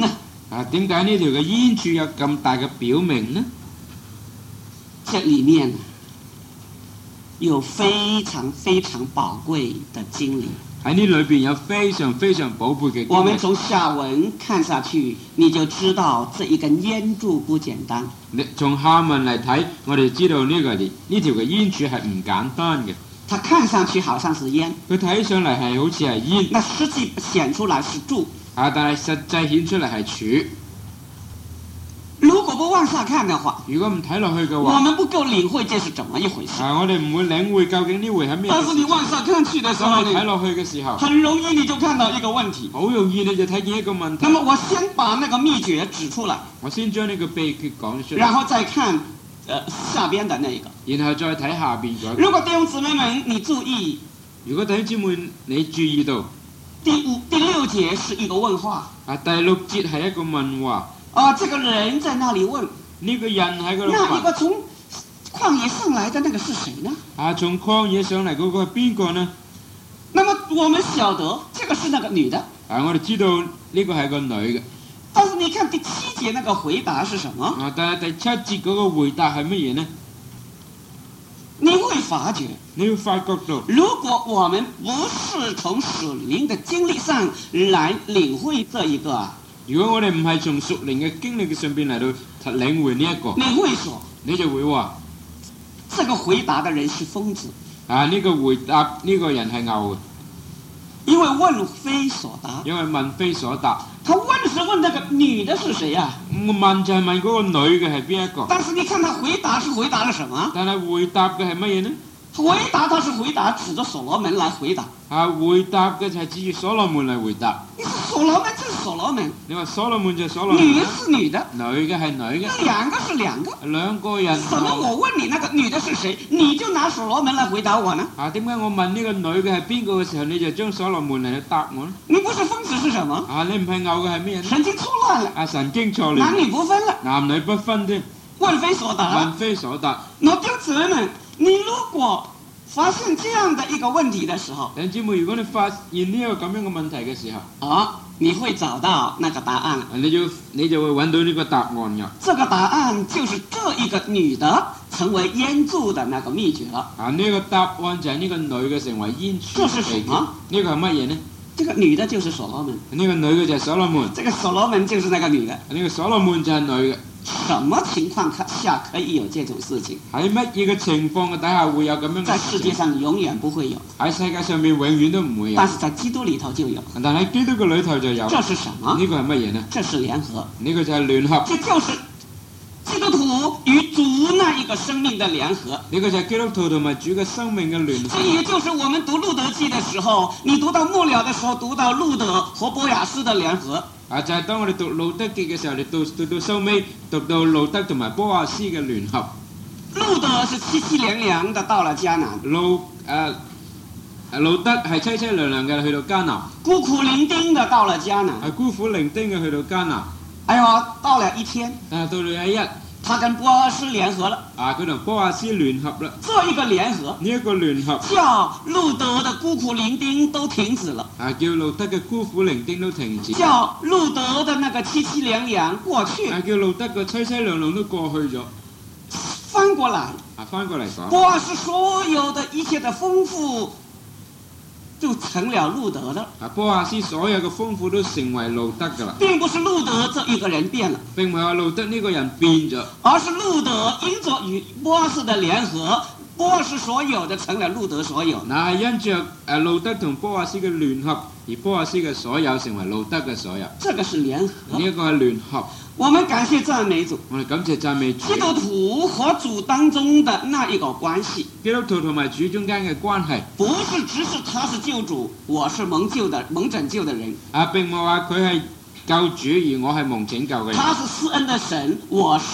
點解呢條嘅煙柱有咁大嘅表明呢？
這裡面有非常非常寶貴的經理。
喺呢裏邊有非常非常寶貝嘅經歷。
我們從下文看下去，你就知道這一根煙柱不簡單。
從下文嚟睇，我哋知道呢條嘅煙柱係唔簡單嘅。
它看上去好像是煙，
佢睇上嚟係好似係煙，
那實際顯出來是柱。
但係實際顯出嚟係柱。
如果不往下看的話，
如果唔睇落去嘅
我
話，
們不夠領會這是怎麼一回事。
我哋唔會領會究竟呢回係咩事。
但是你往下看去的時候呢，
當你睇落去嘅時候，
很容易你就看到一個問題。
好容易你就睇見一個問題。
那麼我先把那個秘訣指出來，
我先將呢個秘訣講出嚟，
然後再看下邊的那一個。
然後再睇下邊嗰個。
如果弟兄姊妹們你注意，
如果弟兄姊妹你注意到
第六節是一個問話。
第6節係一個問話。
這個人在那裡問，
呢個人喺嗰度
那一個
問。
從曠野上來的那個是誰呢？
從曠野上嚟嗰個係邊個呢？
那麼我們曉得這個是那個女的。
我哋知道呢個係個女嘅。
但是你看第7節那個回答是什麼？
但係第7節嗰個回答係乜嘢呢？
你會發覺，
你要發覺到，
如果我們不是從屬靈的經歷上來領會這一個，
如果我哋唔係從屬靈嘅經歷上邊嚟到領會呢一個，
你會說，
你就會話，
這個回答的人是瘋子。
呢個回答呢個人係牛嘅，
因為問非所答。
因為問非所答。
他問是問那個女的是誰啊？
我問就係問嗰個女嘅係邊一個？
但是你看他回答是回答了什麼？
但係回答嘅係乜嘢呢？
回答他是回答指着所羅門來回答。
回答嘅就係指住所羅門嚟回答。
你說所羅門就是所羅門，
你話所羅門就係所羅門，
女是女的，
女嘅係女嘅，
那兩個是兩個。
兩個人。
怎麼我問你那個女的是誰，你就拿所羅門來回答我呢？
點解我問呢個女嘅係邊個嘅時候，你就將所羅門嚟答我呢？
你不是瘋子是什麼？
你唔係牛嘅係咩人？
神經錯亂了。
神經錯亂。
男女不分了。
男女不分添。
問非所答。
問非所答。
那弟兄姊妹們，你如果發現這樣的一個問題的時候，
弟兄姊妹，如果你發現呢一個咁樣嘅問題嘅時候，
你會找到那個答案。
你就會揾到呢個答案嘅。
這個答案就是這一個女的成為煙柱的那個秘訣了。
呢個答案就係呢個女嘅成為煙柱。
這是什麼？
呢個係乜嘢呢？
這個女的就是所羅門。
呢個女嘅就係所羅門。
這個所羅門就是那個女的。
呢個所羅門就係女嘅。
什麼情況下可以有這種事情？
喺乜嘢嘅情況嘅底下會有咁樣嘅事情？
在世界上永遠不會有。
喺世界上面永遠都唔會有。
但是在基督裏頭就有。
但喺基督嘅裏頭就有。
這是什麼？
呢個係乜嘢呢？
這是聯合。
呢個就係聯合。
這就是基督徒與主那一個生命的聯合。
呢個就係基督徒同埋主嘅生命嘅聯合。
這也就是我們讀路德記的時候，你讀到末了的時候，讀到路德和波亞斯的聯合。
就係當我哋讀路德記嘅時候，你讀到收尾，讀到路德同埋波亞斯嘅聯合。
路德是淒淒涼涼的到了迦南。
路德係淒淒涼涼嘅去到迦南。
孤苦伶仃的到了迦南。
係孤苦伶仃嘅去到迦南。
到了一天。
到了一日。
他跟波亞斯聯合了。
佢同波亞斯聯合啦。
這一個聯合。
呢一個聯合。
叫路德的孤苦伶仃都停止了。
叫路德嘅孤苦伶仃都停止。
叫路德的那個淒淒涼涼過去。
叫路德嘅淒淒涼涼都過去咗。
翻過來。
翻過嚟講。
波亞斯所有的一切的豐富，就成了路德的。
波亞斯所有嘅豐富都成為路德噶啦。
並不是路德這一個人變了。
並唔係話路德呢個人變咗。
而是路德因着與波亞斯的聯合，波亞斯所有的成了路德所有。
係因着路德同波亞斯嘅聯合，而波亞斯嘅所有成為路德嘅所有。
這個是聯合。
呢一個係聯合。
我們感謝讚美主。
我哋感謝讚美主。
基督徒和主當中的那一個關係。
基督徒同埋主中間嘅關係，
不是只是他是救主，我是蒙拯救的人。
並唔係話佢係救主，而我係蒙拯救嘅人。
他是施恩的神，我是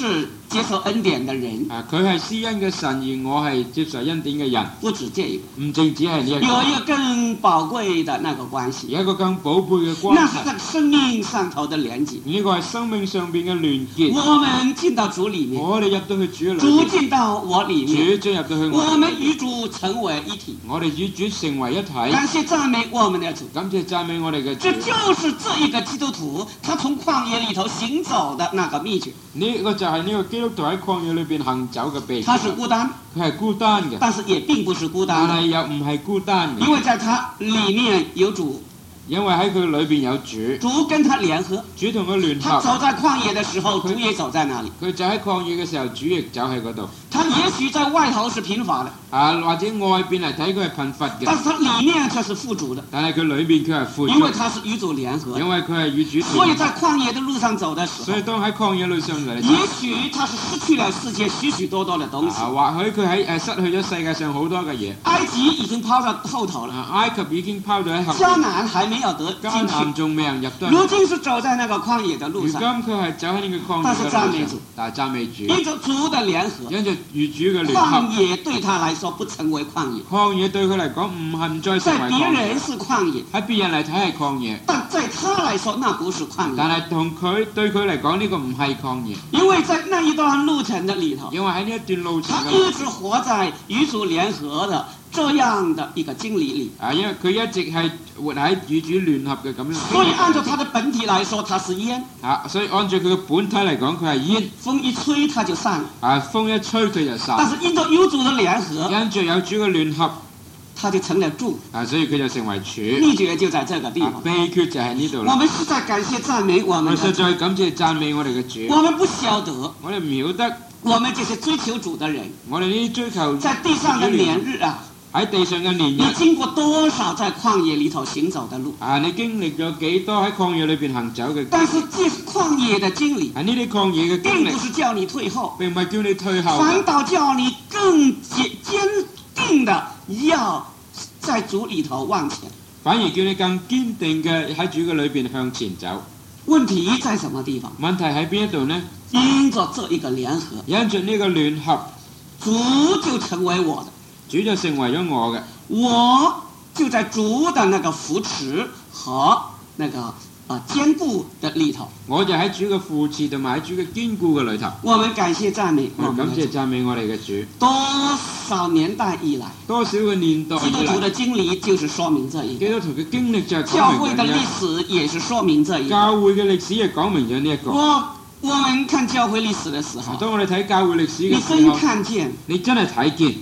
接受恩典的人。
佢係施恩嘅神，而我係接受恩典嘅人。
不止這一個，
唔淨止係呢一個，
有一個更寶貴的那個關係，
有一個更寶貝嘅關
那是
係。
在生命上頭的連結。
呢個係生命上邊嘅聯結。
我們進到主裡面，
我哋入到去主嘅裏
主
面，
進到我裡面，
主進入到去
我
我
們與主成為一體。
哋與主成為一體。
感謝讚美我們的主。
感謝讚美我哋嘅主
這。就是這一個基督徒他從曠野裡頭行走的那個秘訣。
呢個就係呢個基督徒喺曠野裏邊行走嘅秘
他
訣。
是孤單，
佢係孤單嘅，
但是也並不是孤單的，
但係又唔係孤單嘅，
因為在他裡面有主，
因為喺佢裏邊有主，
主跟他聯合。
主同佢聯合。
他走在曠野的時候，主也走在那裡。
佢就喺曠野嘅時候，主亦走喺嗰度。
他也許在外頭是貧乏的，
或者外邊嚟睇佢係貧乏嘅，
但是他裡面卻是富足的，
但係佢裏邊佢係富足
因為，他是與主聯合。
因為佢係與主
所以
聯合。
在曠野的路上走的時候，
所以當喺曠野路上嚟，
也許他是失去了世界許許多多的東西。
或許佢失去咗世界上好多嘅嘢。
埃及已經拋到後頭了，
埃及已經拋咗喺後
迦
面，
南還沒有得
迦
進去。
南仲未人入得。
如今是走在那個曠野的路
如今
上，
佢係走喺呢個曠野
但是讚美
嘅路上
主，
但係讚美主，
因着主的聯合，
因着與主嘅聯合，
曠野對他來說不成為曠野，
曠野對佢嚟講唔再成
在別
為曠野
人，是曠野，
喺別人嚟睇係曠野，
但在他來說那不是曠野，
但係對佢嚟講呢個唔係曠野，
因為在那一段路程的裡頭，
因為喺呢一段路程
他一直活在與主聯合的這樣的一個經歷裡。
因為佢一直係活喺與主聯合嘅咁樣。
所以按照他的本體來說，他是煙，
所以按照佢嘅本體嚟講，佢係煙。
風一吹他就散了。
風一吹佢就散。
但是因着有主的聯合，
因着有主嘅聯合，
他就成了柱。
所以佢就成為柱。
秘訣就在這個地方。
秘訣就喺呢度啦。
我們實在感謝讚美我們的主。
我實在感謝讚美我哋嘅主。
我們不曉得，
我哋唔曉得，
我們這些追求主的人，
我哋呢啲追求
在地上的年日啊，
喺地上嘅年
你
日，
經過多少在曠野裡頭行走的路？
你經歷咗幾多喺曠野裏邊行走嘅？
但是這曠野的經歷，
呢啲曠野嘅經
並
歷
不是叫你退後，
並唔係叫你退後，
反倒叫你更堅定的要在主裡頭往前。
反而叫你更堅定嘅喺主嘅裏邊向前走。
問題在什麼地方？
問題喺邊一度呢？
因着這一個聯合，
因着呢個聯合，
主就成為我的，
主就成為咗我嘅，
我就在主的那個扶持和那個堅固的裡頭。
我就喺主嘅扶持同埋喺主嘅堅固嘅裡頭。
我們感謝讚美，
感謝讚美我哋嘅主。
多少年代以來，
多少個年代以來，
基督徒的經歷就是說明這一個。
基督徒嘅經歷就係
教會的歷
講明咗
史也是說明這一個。
教會嘅歷史亦講明咗呢一個。
我們看教會歷史的時候，
當我哋睇教會歷史
你
嘅時
真
候，
看見，
你真係睇見，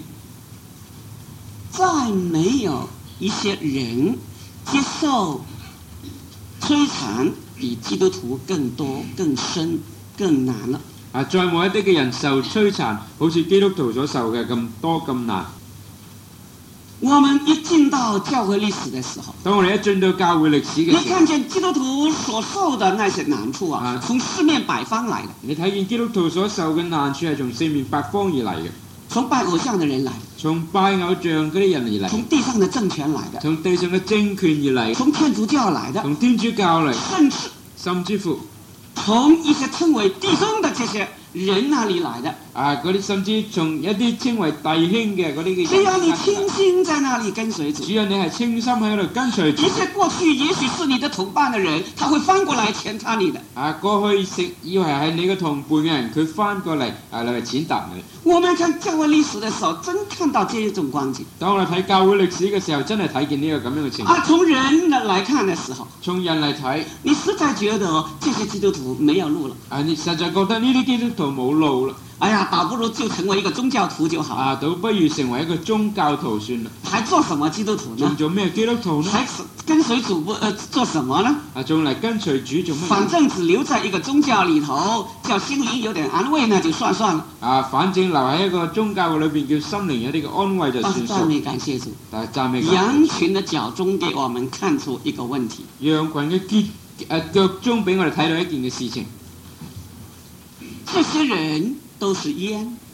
再沒有一些人接受摧殘比基督徒更多、更深、更難了。
再冇一啲嘅人受摧殘，好似基督徒所受嘅咁多咁難。
我們一進到教會歷史的時候，
當我哋一進到教會歷史嘅時候，
你看見基督徒所受的那些難處啊，從四面八方來的。
你睇見基督徒所受嘅難處係從四面八方而嚟嘅，
從拜偶像的人來，
從拜偶像嗰啲人而嚟，
從地上的政權來的，
從地上嘅政權而嚟，
從天主教來的，
從天主教嚟，
甚至
乎
從一些稱為弟兄的這些人那裡來的。
嗰啲甚至從一啲稱為弟兄嘅嗰啲嘅人，
只要你清心在那裡跟隨主，
只要你係清心喺度跟隨主，
一些過去也許是你的同伴的人，他會翻過來踐踏你的。
過去以為係你嘅同伴嘅人，佢翻過嚟嚟踐踏你。
我們看教會歷史的時候，真看到這一種光景。
當我哋睇教會歷史嘅時候，真係睇見呢個咁樣嘅情況。
從人來看的時候，
從人嚟睇，
你實在覺得這些基督徒沒有路了。
你實在覺得呢啲基督徒冇路啦。
哎呀，倒不如就成為一個宗教徒就好。
倒不如成為一個宗教徒算啦。
還做什麼基督徒呢？
仲做咩基督徒呢？
還跟隨主做什麼呢？
仲嚟跟隨主做咩？
反正只留在一個宗教裡頭，叫心靈有點安慰呢，就算了。
反正留喺一個宗教裏邊，叫心靈有啲嘅安慰就算數。
讚美感謝主。
但係讚美。
羊群的腳中給我們看出一個問題。
羊群嘅腳中俾我哋睇到一件嘅事情。
這些人都是煙，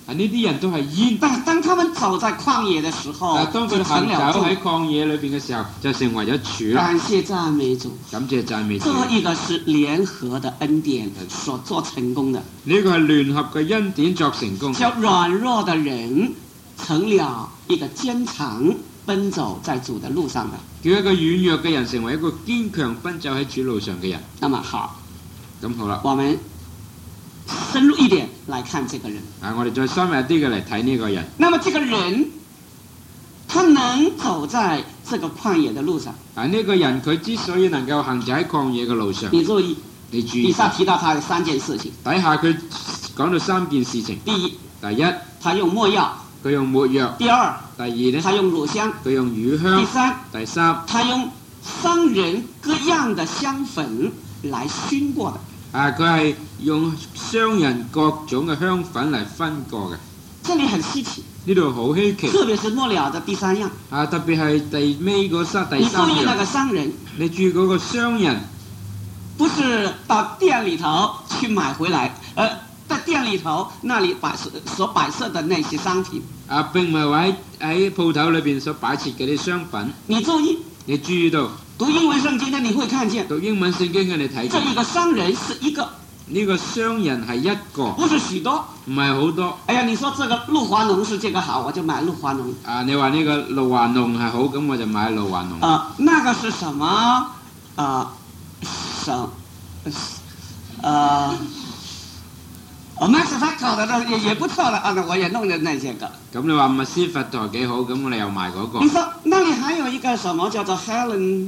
呢啲人都係煙。
但当他们走在旷野的時候，
但係當佢
就
哋行
成了
走喺
柱。
曠野裏邊嘅時候，就成為咗柱啦。
感謝讚美主，
感謝讚美主。
這一個是聯合的恩典所做成功的，
呢個係聯合嘅恩典作成功。
叫軟弱的人成了一個堅強奔走在主的路上的。
叫一個軟弱嘅人成為一個堅強奔走喺主路上嘅人。
那麼好，
咁好啦，
我們深入一點來看這個人。
我哋再深入一啲嘅嚟睇呢個人。
那麼這個人，他能走在這個曠野的路上。
呢個人佢之所以能夠行走喺曠野嘅路上，
你注意，
你注意
以下提到他的3件事情。
底下佢講到3件事情。
第一，
第一，
他用沒藥；
佢用沒藥；
第二，
第二呢，
他用乳香；
佢用乳香；
第三，
第三，
他用商人各樣的香粉來熏過的。
佢係用商人各種嘅香粉嚟分過嘅。
這裡很稀奇，
呢度好稀奇。
特別是末了的第3樣。
特別係第尾嗰第
你
三
注意那個
樣，
商人，
你注意嗰個商人
不是到店裡頭去買回來，在店裡頭那裡所擺設的那些商品。
並唔係話喺鋪頭裏邊所擺設嘅啲商品。
你注意，
你注意到
讀英文聖經的你會看見，
讀英文聖經嘅你睇
這
見
一個商人是一個，
呢個商人係一個，
不是許多。
唔係好多。
哎呀，你說這個露華濃是這個好，我就買露華濃。
你話呢個露華濃係好，咁我就買露華濃。
那個是什麼？Max Factor 的也不錯的，那我也弄的那些個。
咁你話麥斯佛台幾好，咁我哋又賣嗰個。
你說那裡還有一個什麼叫做 Helen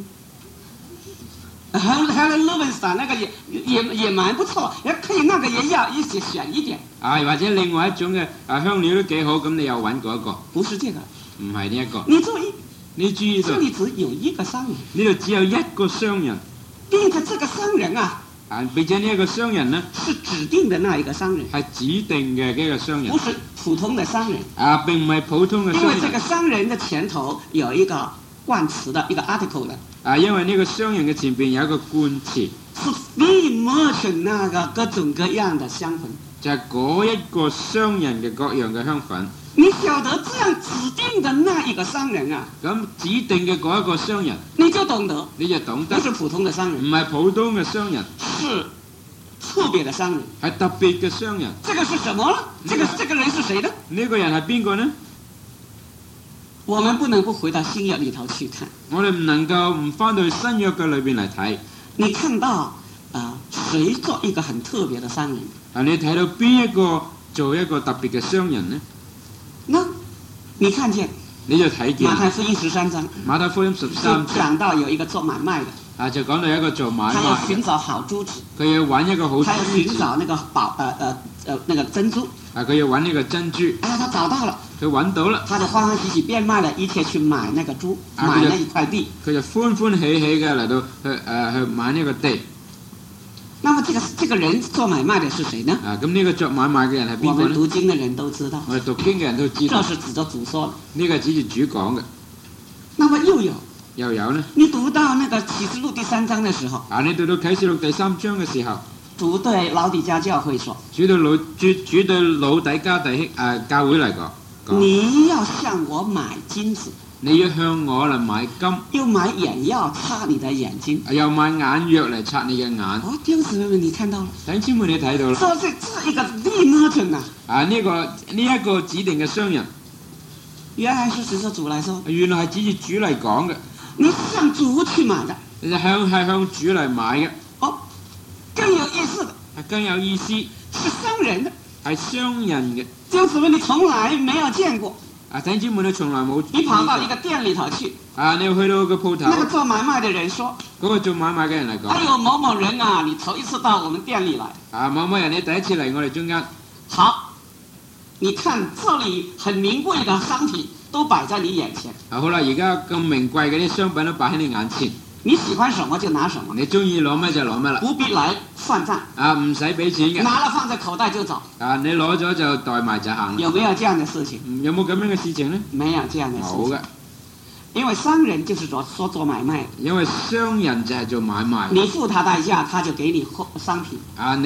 Lowenstein， 那個也蠻不錯，也可以那個也要一起選一點。
或者另外一種嘅香料都幾好，咁你又揾嗰一個。
不是這個，
唔係呢一個。
你注意，
你注意到
這裡只有一個商人，
呢度只有一個商人，
並且這個商人啊，
並且呢一個商人呢，
是指定的那一個商人，
係指定嘅呢個商人，
不是普通的商人。
並唔係普通嘅商人。
因為這個商人的前頭有一個冠詞的一個 article 的。
因為呢個商人嘅前邊有一個冠詞，
是 free merchant 那個各種各樣的香粉，
就係嗰一個商人嘅各樣嘅香粉。
你曉得這樣指定的那一個商人啊，
咁指定嘅嗰一個商人，
你就懂得，
你就懂得，
不是普通的商人，
唔係普通嘅商人，
是特別的商人。
係特別嘅商人。
這個是什麼呢？這個人是誰呢？
呢個人係邊個呢？
我們不能不回到新約裏頭去看。
我哋唔能夠唔翻到去新約嘅裏邊嚟睇。
你看到誰做一個很特別的商人？
你睇到邊一個做一個特別嘅商人呢？
那你看見，
你就睇見
馬太福音13章，
馬太福音13
章講到有一個做買賣的，
就講到一個做買賣，
他要尋找好珠子，
佢要揾一個好珠子，
他要尋找那個那個珍珠，
佢要揾呢個珍珠，
他找到了，
佢揾到啦，
他就歡歡喜喜變賣了一切去買那個珠，買那一塊地，
佢就歡歡喜喜嘅嚟到去買呢個地。
那麼這個人做買賣的是誰呢？
咁呢個做買賣嘅人係邊個呢？
我們讀經的人都知道，
我哋讀經嘅人都知道，
這是指着主說的。
呢個係指住主講嘅。
那麼又有呢？你讀到那個啟示錄第3章的時候，
你讀到啟示錄第3章嘅時候，
主對老底嘉教會說，
主對老底嘉教會嚟講，
你要向我買金子，
你要向我嚟買金，
又買眼藥擦你的眼睛，
又買眼藥嚟擦你嘅眼。
弟兄姊妹，你看到了？
弟兄姊妹，你睇到啦？
這一個利merchant啊！
呢一個指定嘅商人，
原來是指着主來說，
原來係指住主嚟講嘅。
你向主去買的，
你係向主嚟買嘅。
更有意思的，
更有意思，
是商人的，
係商人嘅。
弟兄姊妹，你從來沒有見過。
弟兄姊妹，你從來冇。
你跑到一個店裏頭去，
你去到個鋪頭。
那個做買賣的人說，
嗰個做買賣嘅人嚟講，
哎呦，某某人啊，你頭一次到我們店裏來。
某某人，你第一次嚟我哋中間。
好，你看這裏很名貴的商品都擺在你眼前。
好啦，而家咁名貴嘅啲商品都擺喺你眼前。
你喜歡什麼就拿什麼，
你中意攞咩就攞咩啦，
不必來算賬。
唔使俾錢嘅。
拿了放在口袋就走。
你攞咗就袋埋就行。
有沒有這樣的事情？
有冇咁樣嘅事情呢？
沒有這樣的事情。
冇嘅。
因為商人就是說做買賣。
因為商人就係做買賣。
你付他代價，他就給你商品。
你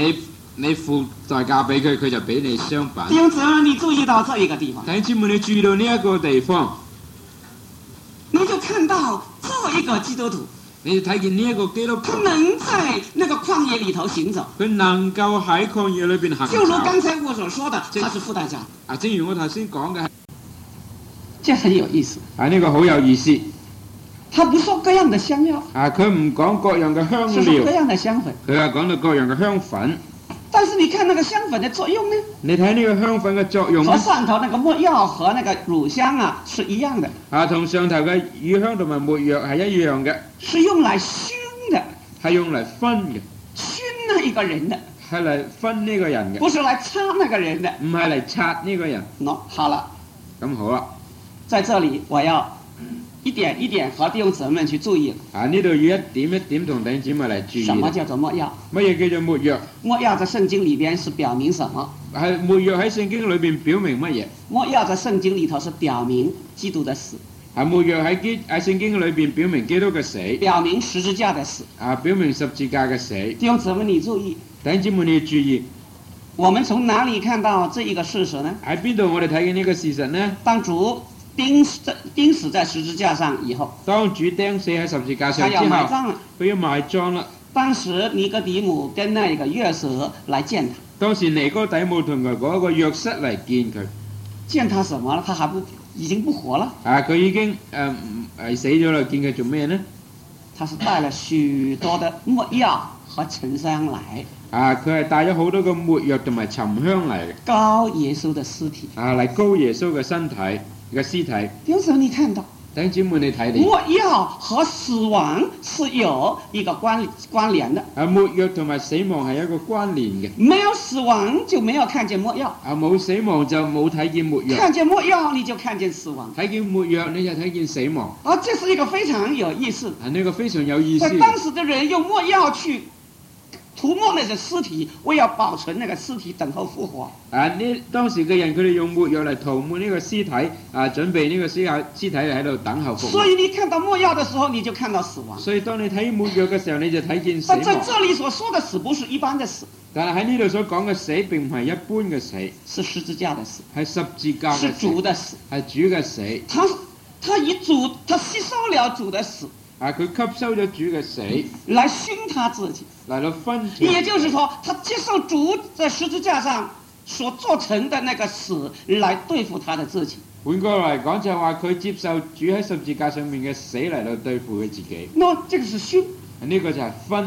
你付代價俾佢，佢就俾你商品。
弟兄姊妹，你注意到这一个地方，
弟兄姊妹，你注意到呢一個地方，
你就看到这一个基督徒，
你就睇見呢一個基督
他
徒，
能在那個曠野裏頭行走，
佢能夠喺曠野裏邊行
就如
走。
剛才我所說的，他是付代價。
啊，正如我頭先講嘅，
這很有意思。
呢個好有意思。
他不說各樣的香料，
佢唔講各樣嘅香
是說各
料，
樣的香粉。
佢係講到各樣嘅香粉。
但是你看那個香粉的作用呢，
你睇呢個香粉嘅作用
和
咧，
上頭那個沒藥和那個乳香啊是一樣的，
同上頭嘅乳香同埋沒藥係一樣嘅，
是用來熏的，
係用嚟分嘅，
熏那一個人的，
係嚟分呢個人嘅，
不是來擦那個人的。
唔係嚟擦呢個人。
好了，
咁好啦，
在這裡我要一點一點和弟兄姊妹們去注意。
呢度要一點一點同弟兄姊妹嚟注意。
什麼叫做沒藥？
乜嘢叫做沒藥？
沒藥在聖經裡邊是表明什麼？
係沒藥喺聖經裏邊表明乜嘢？
沒藥在聖經裡頭是表明基督的死，
沒藥喺聖經裏邊表明基督嘅死，
表明十字架的死。
表明十字架嘅死。
弟兄姊妹你注意，
弟兄姊妹你要注意，
我們從哪裡看到這一個事實呢？
喺邊度我哋睇見呢個事實呢？
當主釘死在十字架上以後，
當主釘死喺十字架上
他要
之後，
埋葬了。
佢要埋葬啦。
當時尼哥底母跟那個約瑟來見他，
當時尼哥底母同佢嗰個約瑟嚟見佢，
見他什麼了？他已經不活了。
佢已經死咗啦，見佢做咩呢？
他是帶了許多的沒藥和沉香來，
佢係帶咗好多個沒藥同埋沉香嚟嘅，
膏耶穌的屍體。
嚟膏耶穌嘅身體嘅屍體。
弟兄姊妹你看到，
弟兄姊妹你睇你，
沒藥和死亡是有一個關聯的。
沒藥同埋死亡係一個關聯嘅。
沒有死亡就沒有看見沒藥，
冇死亡就冇睇見沒藥，
看見沒藥你就看見死亡。
睇見沒藥你就睇見死亡。
這是一個非常有意思。
呢個非常有意思。
在當時的人用沒藥去塗抹那些屍體，為要保存那個屍體等候復活。
當時嘅人佢哋用沒藥嚟塗抹呢個屍體，準備呢個屍體喺度等候復活。
所以你看到沒藥的時候，你就看到死亡。
所以當你睇沒藥嘅時候，你就睇見死亡。
但在這裡所說的死不是一般的死，
但係喺呢度所講嘅死並唔係一般嘅死，
是十字架的死，
係十字架嘅死，
是主的死，
係主嘅死。
他吸收了主的死，
佢吸收咗主嘅死，
來熏他自己。
嚟到分。
也就是說，他接受主在十字架上所做成的那個死，來對付他的自己。
換過嚟講，就係話佢接受主喺十字架上面嘅死嚟到對付佢自己。
這個是熏。
呢個就係分。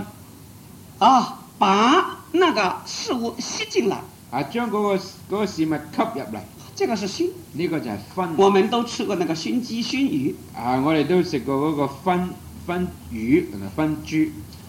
把那個事物吸進來。
將嗰個事物吸入嚟。
這個是熏。呢
個就係分。
我們都吃過那個熏雞、熏魚。
我哋都食過嗰個分魚同埋分豬。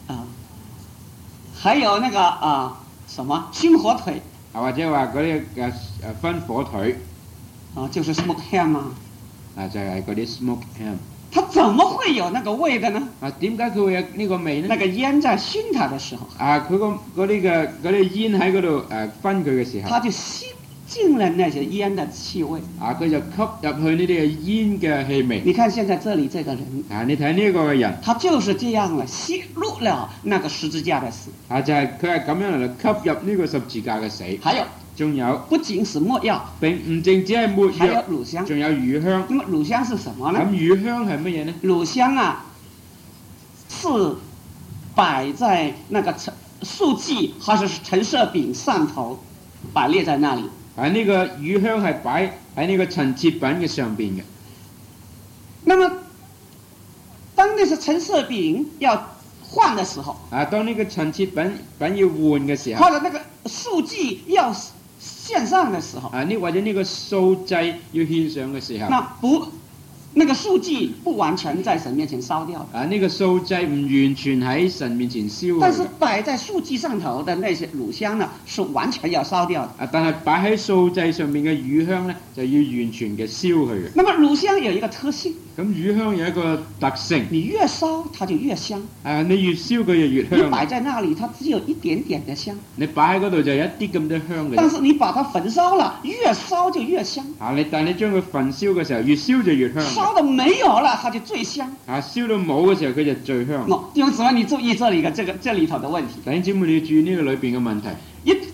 還有那個什麼熏火腿。
或者話嗰啲分火腿。
就是 smoke ham
就係嗰啲 smoke ham。
它怎麼會有那個味的呢？
點解佢會有呢個味呢？
那個煙在熏它的時候。
佢嗰啲煙喺嗰度分佢嘅時候。
它就吸進了那些煙的氣味。
佢就吸入去呢啲嘅煙嘅氣味。
你看現在這裡這個人。
你睇呢個人。
他就是這樣了，吸入了那個十字架的死。
就係佢係咁樣嚟吸入呢個十字架嘅死。
還有。
仲有，
不僅是沒藥，
並唔淨止係沒藥，
還有乳香，
仲有乳香。
那麼乳香是什麼呢？
咁乳香係乜嘢呢？
乳香是擺在那個素祭或者是陳設餅上頭擺列在那裡。
呢個乳香係擺喺呢個陳設餅嘅上邊嘅。
那麼當那些陳設餅要換的時候，
當呢個陳設餅要換嘅時候，
或者那個素祭要獻上的時候，
或者呢個素祭要獻上嘅時候，
那個素祭不完全在神面前燒掉。
呢個素祭唔完全喺神面前燒。
但是擺在素祭上頭的那些乳香呢，是完全要燒掉的。
但係擺喺素祭上面嘅乳香呢，就要完全嘅燒去嘅。
那麼乳香有一個特性。
咁乳香有一個特性，
你越燒它就越香。
你越燒佢就越香。
你擺在那裡，它只有一點點的香。
你擺喺嗰度就有一啲咁多香嘅。
但是你把它焚燒了，越燒就越香。
但你將佢焚燒嘅時候，越燒就越香。
燒到沒有了，它就最香。
燒到冇嘅時候，佢就最香。
弟兄姊妹，你注意這裡的這裡頭的問題。
弟兄姊妹，你要注意呢個裏邊嘅問題。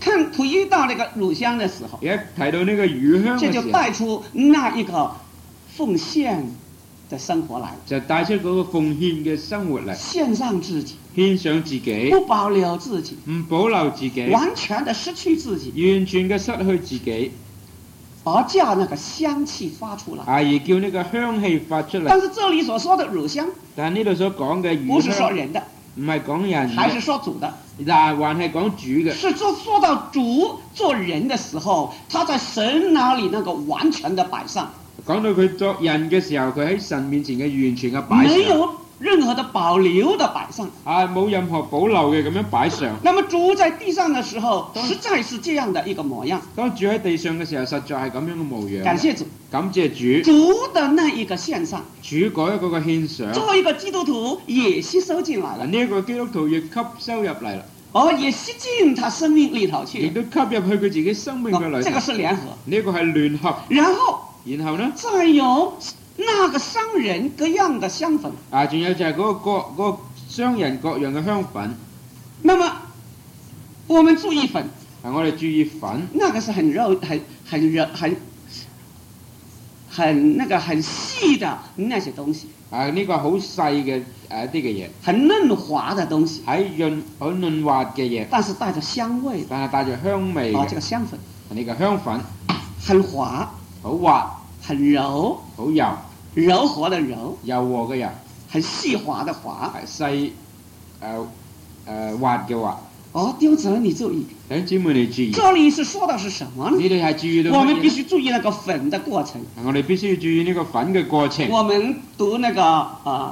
看提到那个乳香的时候，
一提到呢個乳香
這就
嘅時候，
帶出那一個奉獻的生活來，
就帶出嗰個奉獻嘅生活嚟，
獻上自己，
獻上自己，
不保留自己，
唔保留自己，
完全的失去自己，
完全嘅失去自己，
而叫那個香氣發出來。
而叫呢個香氣發出嚟。
但是這裡所說的乳香，
但呢度所講嘅乳
不是說
香
人的，
唔係講人
還是
嘅，
說主的，
但還係講主嘅。
是說到主做人的時候，他在神那裡那個完全的擺上，
講到佢作人嘅時候，佢喺神面前嘅完全嘅擺
沒
上，
有任何的保留的擺上。
冇任何保留嘅咁樣擺上。
那麼主在地上的時候，實在是這樣的一個模樣。
當主喺地上嘅時候，實在係咁樣嘅模樣。
感謝主，
感謝主，
主的那一個獻上，
主嗰一個嘅獻上，
作為一個基督徒也吸收進來了，
嗱呢一個基督徒亦吸收入嚟啦，
而也吸進他生命裡頭
亦
去。
都吸入去佢自己生命嘅裏
這個
頭。
是聯合。
呢個係聯合，
然後
然後呢，
再有那個商人各樣的香粉。
仲有就係嗰個商人各樣嘅香粉。
那麼我們注意粉，
我哋注意粉，
那個是很柔、很那個很細的那些東西，
呢個好細嘅一啲嘅嘢，
很嫩滑的東西，
好潤滑嘅嘢，
但是帶着香味。
但係帶住香味嘅。
這個香粉
呢個香粉
很滑，
好滑，
很柔，
好柔，
柔和的柔，
柔和嘅柔，
很細滑的滑。
細滑嘅滑。
弟兄姊妹你注意，
弟兄姊妹你注意，
這裡是說的是什麼呢？
你哋係注意到
我們必
乜嘢？
須注意那個粉的過程。
我哋必須要注意呢個粉嘅過程。
我們讀那個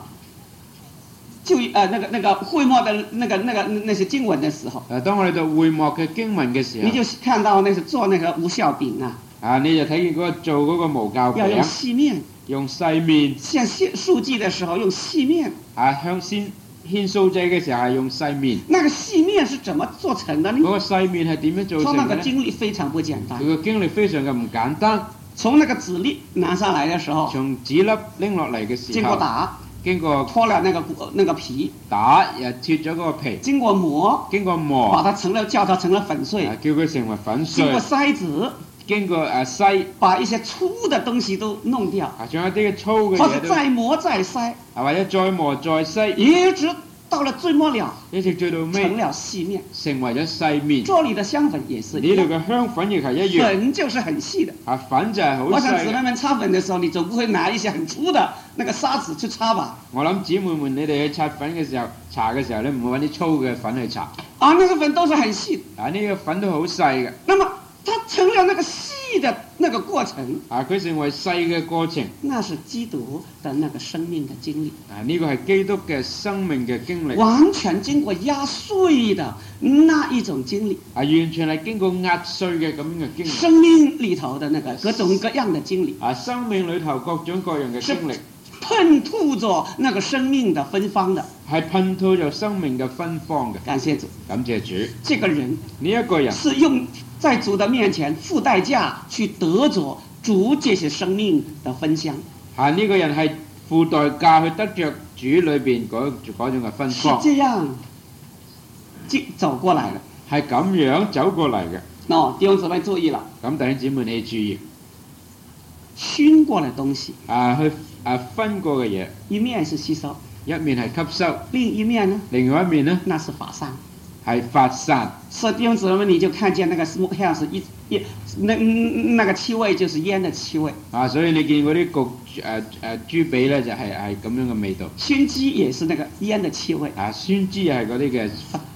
那個會幕的那些經文的時候，
當我哋讀會幕嘅經文嘅時候，
你就看到那是做那個無酵餅啊，
你就睇見嗰個做嗰個無酵
要用
餅，
細麵，
用細麵，
像獻祭的時候用細麵。
向先獻素祭嘅時候係用細麵。
那個細麵是怎麼做成的呢？
嗰個細麵係點樣做
說那個
成嘅呢？
經歷非常不簡單
佢。個經歷非常嘅唔簡單。
從那個籽粒拿上來的時候，
從籽粒拎落嚟嘅時候，
經過打，
經過
脫了那個皮，
打又脱咗嗰個皮，
經過磨，
經過磨，
把它叫它成了粉碎，
叫佢成為粉碎，
經過篩子，
經過篩，
把一些粗的東西都弄掉，
仲有啲嘅粗嘅
或者
嘢都，
再磨再篩，
或者再磨再篩，
一直到了最末了，
一直最到尾
成了細麵。
成為咗細面。
這裡的香粉也是一樣，
呢度嘅香粉亦係一樣，
粉就是很細的。
粉就係好
我想姊
細嘅。
妹們擦粉的時候，你總不會拿一些很粗的那個砂紙去擦吧？
我諗姊妹們，你哋去擦粉嘅時候，搽嘅時候，你唔會揾啲粗嘅粉去搽。
那個粉都是很細的。
呢個粉都好細嘅。
那麼它成了那個細的那個過程，
佢成為細嘅過程。
那是基督的那個生命的經歷。
呢個係基督嘅生命嘅經歷。
完全經過壓碎的那一種經歷。
完全係經過壓碎嘅咁樣嘅經歷。
生命裡頭的那個各種各樣的經歷。
生命裡頭各種各樣嘅經歷。
噴吐着那個生命的芬芳的。
係噴吐着生命嘅芬芳嘅。
感謝主。
感謝主。
這個人。
呢一個人。
是用在主的面前付代價去得着主這些生命的芬香。
呢個人係付代價去得着主裏邊嗰種嘅芬芳。
是這樣走過來的。
係咁樣走過嚟嘅。
弟兄姊妹注意了。
咁弟兄姊妹你注意。
熏過的東西。
去分過嘅嘢。
一面是吸收。
一面係吸收。
另一面呢？
另外一面呢？
那是發散。
係發散。
所以弟兄姊妹，你就看見那個 smoke house 那個氣味就是煙的氣味。
所以你見嗰啲焗豬髀咧就係咁樣嘅味道。
熏雞也是那個煙的氣味。
熏雞係嗰啲嘅。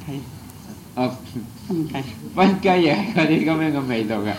分雞
亦係嗰啲咁樣嘅味道嘅。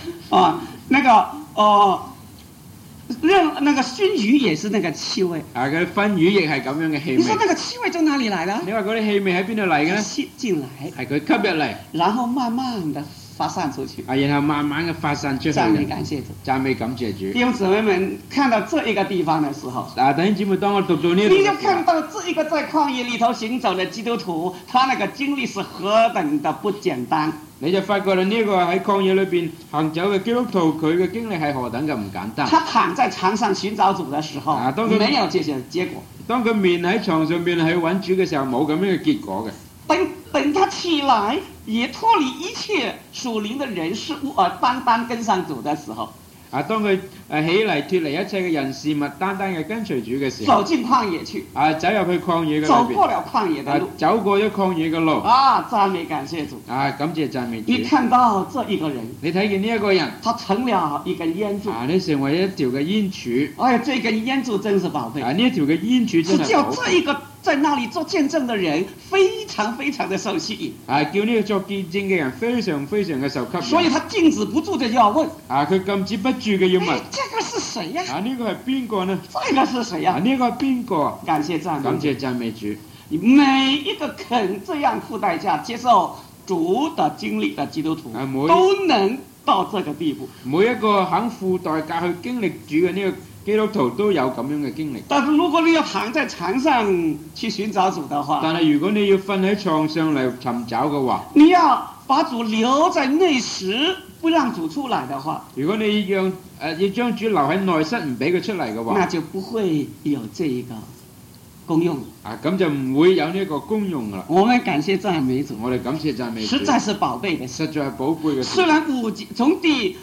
那個熏魚也是那個氣味。
嗰啲熏魚亦係咁樣嘅氣味。
你說那個氣味從哪裡來的？
你話嗰啲氣味喺邊度嚟嘅咧？
吸進來。
係佢吸入嚟，
然後慢慢的發散出去。
然後慢慢嘅發散出去。
讚美感謝主。
讚美感謝主。
弟兄姊妹們看到這一個地方的時候，
弟兄姊妹當我讀到呢度，
你就看到這一個在曠野裡頭行走的基督徒，他那個經歷是何等的不簡單。
你就發覺啦，呢個喺曠野裏邊行走嘅基督徒，佢嘅經歷係何等嘅唔簡單。
他躺在床上尋找主的時候，沒有這些結果。
當佢面喺床上面去揾主嘅時候，冇咁樣嘅結果嘅。
等他起來也脫離一切屬靈的人事物而單單跟上主的時候，
當佢起嚟脱離一切嘅人事物，單單嘅跟隨主嘅時候，
走進曠野去，
走入去曠野嘅裏邊，
走過了曠野的路，
走過咗曠野嘅路，
讚美感謝主，
感謝讚美主。
你看到這一個人，
你睇見呢一個人，
他成了一根煙柱，
你成為一條嘅煙柱，
哎呀，這根煙柱真是寶貝，
呢一條嘅煙柱真係
是叫這一個在那裡做見證的人非常非常的受吸引，
叫呢個作見證嘅人非常非常嘅受吸引，
所以他禁止不住的要問，
佢禁止不住嘅要問，
這個是誰呀？
呢個係邊個呢？
這個是誰呀？
呢個係邊個？
感謝讚美主，每一個肯這樣付代價接受主的經歷的基督徒，都能到這個地步。
每一個肯付代價去經歷主嘅呢個基督徒都有咁樣嘅經歷。
但是如果你要躺在床上去尋找主的話，
但係如果你要瞓喺床上嚟尋找嘅話，
你要把主留在內室，不讓主出來的話，
如果你要將主留喺內室唔俾佢出嚟嘅話，
那就不會有這一個功用。
咁就唔會有呢一個功用噶啦。
我們感謝讚美主，
我哋感謝讚美主，
實在是寶貝的事，
實在係寶貝嘅事。
雖然從第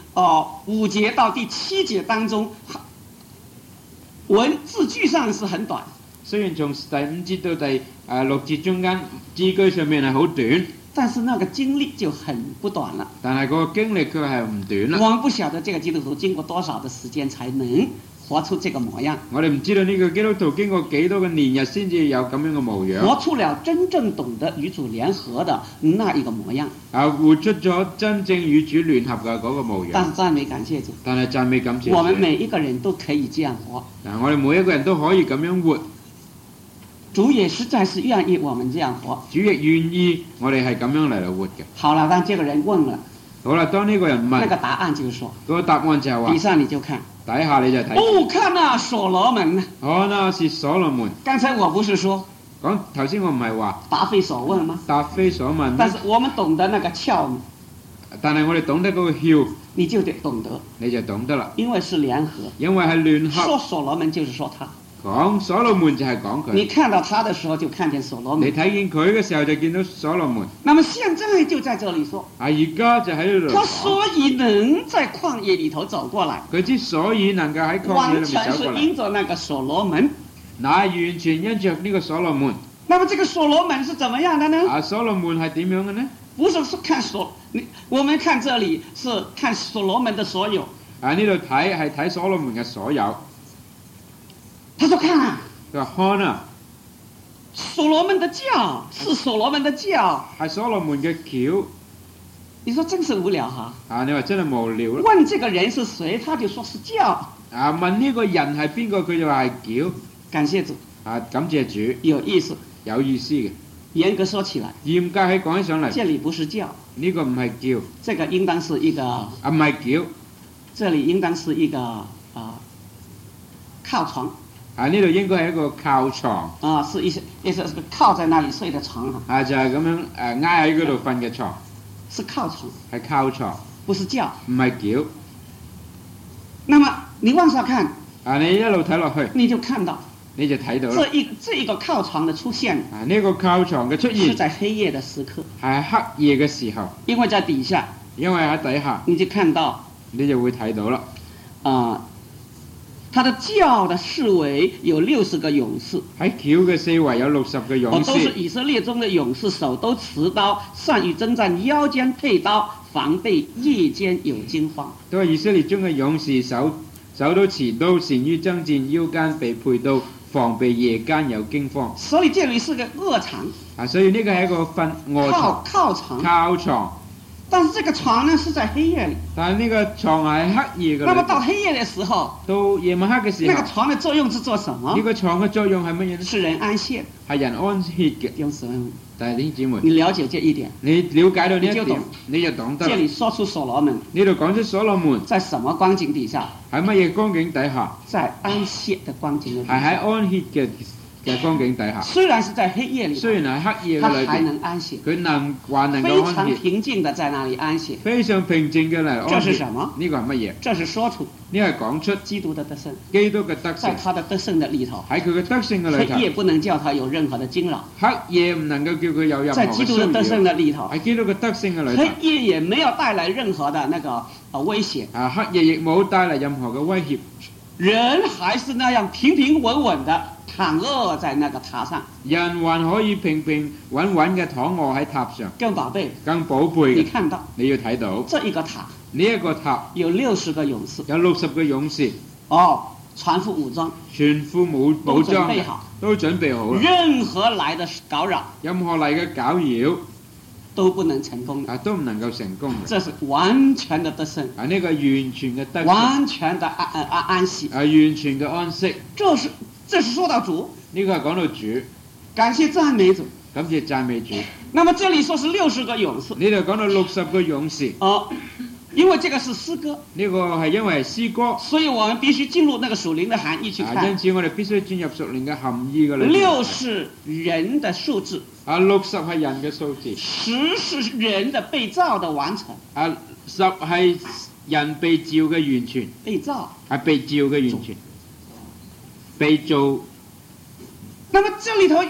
5節到第7節當中，文字句上是很短，
雖然從第5節到第6節中間字句上面係好短，
但是那個經歷就很不短了。
但係個經歷佢係唔短啦。
我們不曉得這個基督徒經過多少的時間才能活出這個模樣。
我哋唔知道呢個基督徒經過幾多個年日先至有咁樣嘅模樣，
活出了真正懂得與主聯合的那一個模樣。
活出咗真正與主聯合嘅嗰個模樣。
但是讚美感謝主，
但係讚美感謝主，
我們每一個人都可以這樣活。
我哋每一個人都可以咁樣活。
主也實在是願意我們這樣活，
主亦願意我哋係咁樣嚟到活嘅。
好了，當這個人問了，
好啦，當呢個人問，
那個答案就是說，
嗰個答案就係話，
底下你就看，
底下你就睇，
看那所羅門，
那是所羅門。
剛才我不是說，
頭先我唔係話
答非所問嗎？
答非所問，
但是我們懂得那個竅，
但係我哋懂得嗰個竅，
你就得懂得，
你就懂得啦。
因為是聯合，
因為係聯合。
說所羅門就是說他。
講所羅門就係講佢。
你看到他的時候就看見所羅門。
你睇見佢嘅時候就見到所羅門。
那麼現在就在這裡說。
而家就喺呢度。
他所以能在曠野裡頭走過來。
佢之所以能夠喺曠野裡面走過來。完全
是因着那個所羅門。
那完全因着呢個所羅門。
那麼這個所羅門是怎麼樣的呢？
所羅門係點樣嘅呢？
不是看我們看這裡是看所羅門的所有。
呢度睇係睇所羅門嘅所有。
他說看啊。
佢話看啊，
所羅門的轎是所羅門的轎，
係所羅門嘅轎。
你說真是無聊哈？
你話真係無聊咯。
問這個人是誰，他就說是轎。
問呢個人係邊個，佢就話係轎。
感謝主。
感謝主。
有意思。
有意思嘅。
嚴格說起來。嚴
格喺講起上嚟。
這裡不是轎。
呢個唔係轎。
這個應當是一個。
唔係轎。
這裡應當是一個靠床。
呢度應該係一個靠床。
是一個靠在那裡睡的床。
就係咁樣挨喺嗰度瞓嘅床。
是靠床。係
靠床。
不是轎。
唔係轎。
那麼你往下看。
你一路睇落去。
你就看到。
你就睇到啦。
這一個靠床的出現。
呢個靠床嘅出現。
是在黑夜的時刻。
係黑夜嘅時候。
因為在底下。
因為喺底下。
你就看到。
你就會睇到啦。
他的轎的四圍有60個勇士，
喺轎嘅四圍有60個勇士，
都是以色列中的勇士，手都持刀，善於征戰，腰間佩刀，防備夜間有驚慌。
都係以色列中嘅勇士，手都持刀，善於征戰，腰間被佩刀，防備夜間有驚慌。
所以這裡是個臥床。
所以呢個係一個臥床。
靠床。但是這個床呢，是在黑夜裡。
但係呢個床係黑夜嘅。
那麼到黑夜嘅時候，
到夜晚黑嘅時候，
那個床嘅作用是做什麼？
呢個床嘅作用係乜嘢呢？
是人安歇。
係人安歇嘅。
弟兄姊妹，
但係弟兄姊妹，
你了解這一點，
你了解到呢一點，你就懂得。
這裡說出所羅門，
呢度講出所羅門，
在什麼光景底下？
喺乜嘢光景底下？
在安歇嘅光景底下。
係喺安歇嘅嘅光景底下，
虽然是在黑夜里，
雖然喺黑夜
他還
嘅裏邊，
能安息，
佢還能夠
非常
安歇，
平靜的在那里安息。
非常平靜嘅嚟
這
安歇。
是什麼？
呢個係乜嘢？
這是說出
呢個係講出
基督的得勝，
基督嘅得
在
勝，
他的得勝的裏頭，
喺佢嘅得勝嘅裏頭，
黑夜不能叫他有任何的驚擾，
黑夜唔能夠叫佢有任何
在
嘅
基督的得勝
騷擾。
的裏頭，
喺基督嘅得勝嘅裏頭
黑，夜也沒有帶來任何的那個威脅，
黑夜亦冇帶嚟任何嘅威脅，
人還是那樣平平穩穩的躺臥在那個塔上。
人還可以平平穩穩嘅躺臥喺塔上。
更寶貝，
更寶貝嘅，
你看到
你要睇到
這一個塔
呢一個塔
有60個勇士，
有60個勇士，
全副武裝，
全副武裝嘅，都準備好啦。
任何來的搞擾
任何嚟嘅攪擾
都不能成功的，
都唔能夠成功嘅。
這是完全的得勝，
呢個完全嘅得勝，
完全的安息。
完全嘅安息。
這是說到主，
呢個係講到主，
感謝讚美主。
感謝讚美主。
那麼這裡說是60個勇士，
呢度講到60個勇士。
因為這個是詩歌，
呢個係因為詩歌，
所以我們必須進入那個屬靈的含義去看。
因此我哋必須進入屬靈嘅含義嘅裏面。
6是人的數字
，60係人嘅數字
，10是人的被造的完成
，10係人被造嘅完全，
被造
係被造嘅完全，被造。
那麼這裡頭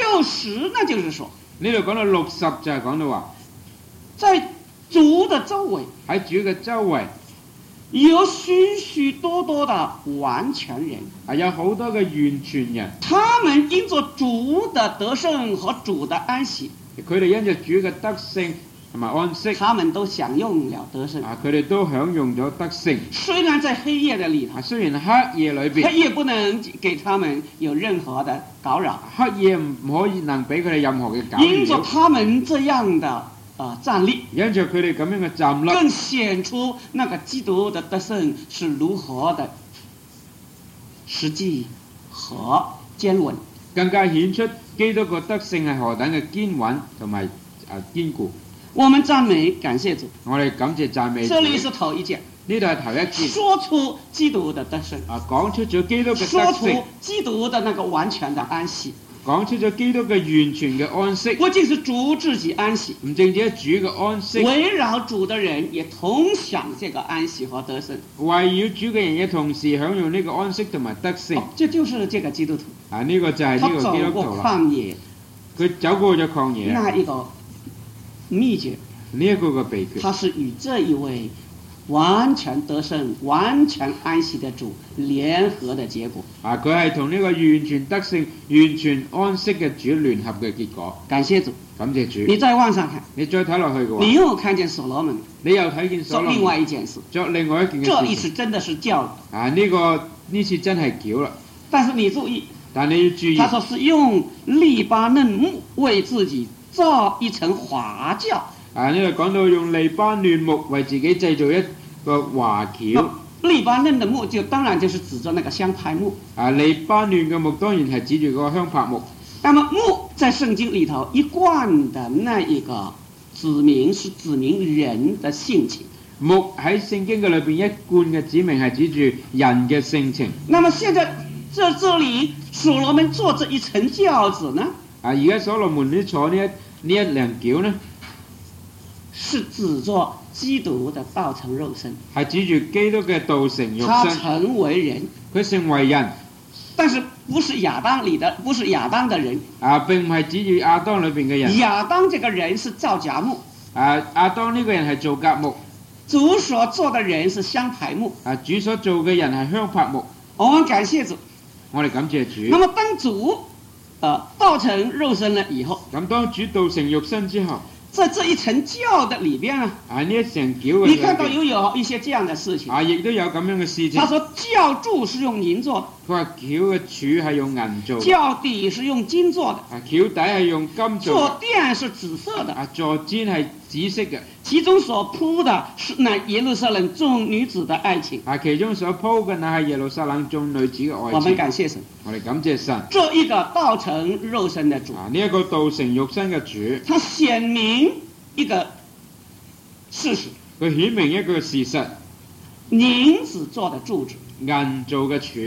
60，那就是說，
呢度講到60就係講到話，
在主的周圍，
喺主嘅周圍
有許許多多的完全人，
有好多嘅完全人，
他們因着主的得勝和主的安息，
佢哋因着主嘅得勝同埋安息，
他們都享用了得勝。
佢哋都享用咗得勝。
雖然在黑夜的裡頭，
雖然黑夜裏邊，
黑夜不能給他們有任何的搞擾，
黑夜唔可以能俾佢哋任何嘅搞
因着
擾。
他們這樣的站立，
因着佢哋咁樣嘅站立，
更顯出那個基督的得勝是如何的實際和堅穩，
更加顯出基督個得勝係何等嘅堅穩同埋堅固。
我們讚美感謝主，
我哋感謝讚美主。
這裡是頭一件，
呢度係頭一節，
說出基督的得勝，
講出咗基督嘅得
說
勝，
出基督的那個完全的安息，
講出咗基督嘅完全嘅安息。
不僅是主自己安息，
唔淨止係主嘅安息，
圍繞主的人也同享這個安息和得勝。
圍繞主嘅人也同時享用呢個安息同埋得勝。
這就是這個基督徒。
呢個就係呢個基督徒啦。
他走過曠野，
佢走過咗曠野。
那一個秘訣，
呢一個嘅秘訣，
他是與這一位完全得勝、完全安息的主聯合的結果。
佢係同呢個完全得勝、完全安息嘅主聯合嘅結果。
感謝主，
感謝主。
你再往上看，
你再睇落去嘅話，
你又看見所羅門，
你又睇見所羅門
做另外一件事，
作另外一件嘅事。
這一次真的是叫了。
呢次真係叫啦。
但是你注意，
但你要注意，
他說是用利巴嫩木為自己造一層華轎。
呢度講到用利巴嫩木為自己製造一個華轎。
利巴嫩的木當然就是指着那個香柏木。
利巴嫩嘅木當然係指住嗰個香柏木。
那麼木在聖經裡頭一貫的那一個指明是指明人的性情。
木喺聖經嘅裏邊一貫嘅指明係指住人嘅性情。
那麼現在這裡所羅門坐這一層轎子呢？
而家所羅門坐呢一輛轎呢？
是指着基督的道成肉身，
係指住基督嘅道成肉身。
他成為人，
佢成為人，
但是不是亞當裡的，不是亞當的人。
並唔係指住亞當裏邊嘅人。
亞當這個人是造甲木。
亞當呢個人係造甲木。
主所做的人是香柏木。
主所做嘅人係香柏木。
我們感謝主。
我哋感謝主。
那麼當主道成肉身了以後，
咁當主道成肉身之後，
在這一層轎的裡邊呢，
呢一層轎嘅，
你看到有一些這樣的事情。
亦都有咁樣嘅事情。
他說轎柱是用銀做的。
佢話轎嘅柱係用銀做的。
轎底是用金做的。
轎底係用金做的。
坐墊是紫色的。
坐墊係紫色嘅。
其中所鋪的是那耶路撒冷眾女子的愛情。
其中所鋪嘅那係耶路撒冷眾女子嘅愛情。
我們感謝神。
我哋感謝神。
這一個道成肉身的主。
呢一個道成肉身嘅主。
他顯明一個事實。
佢顯明一個事實。
銀子做的柱子。
銀做嘅柱。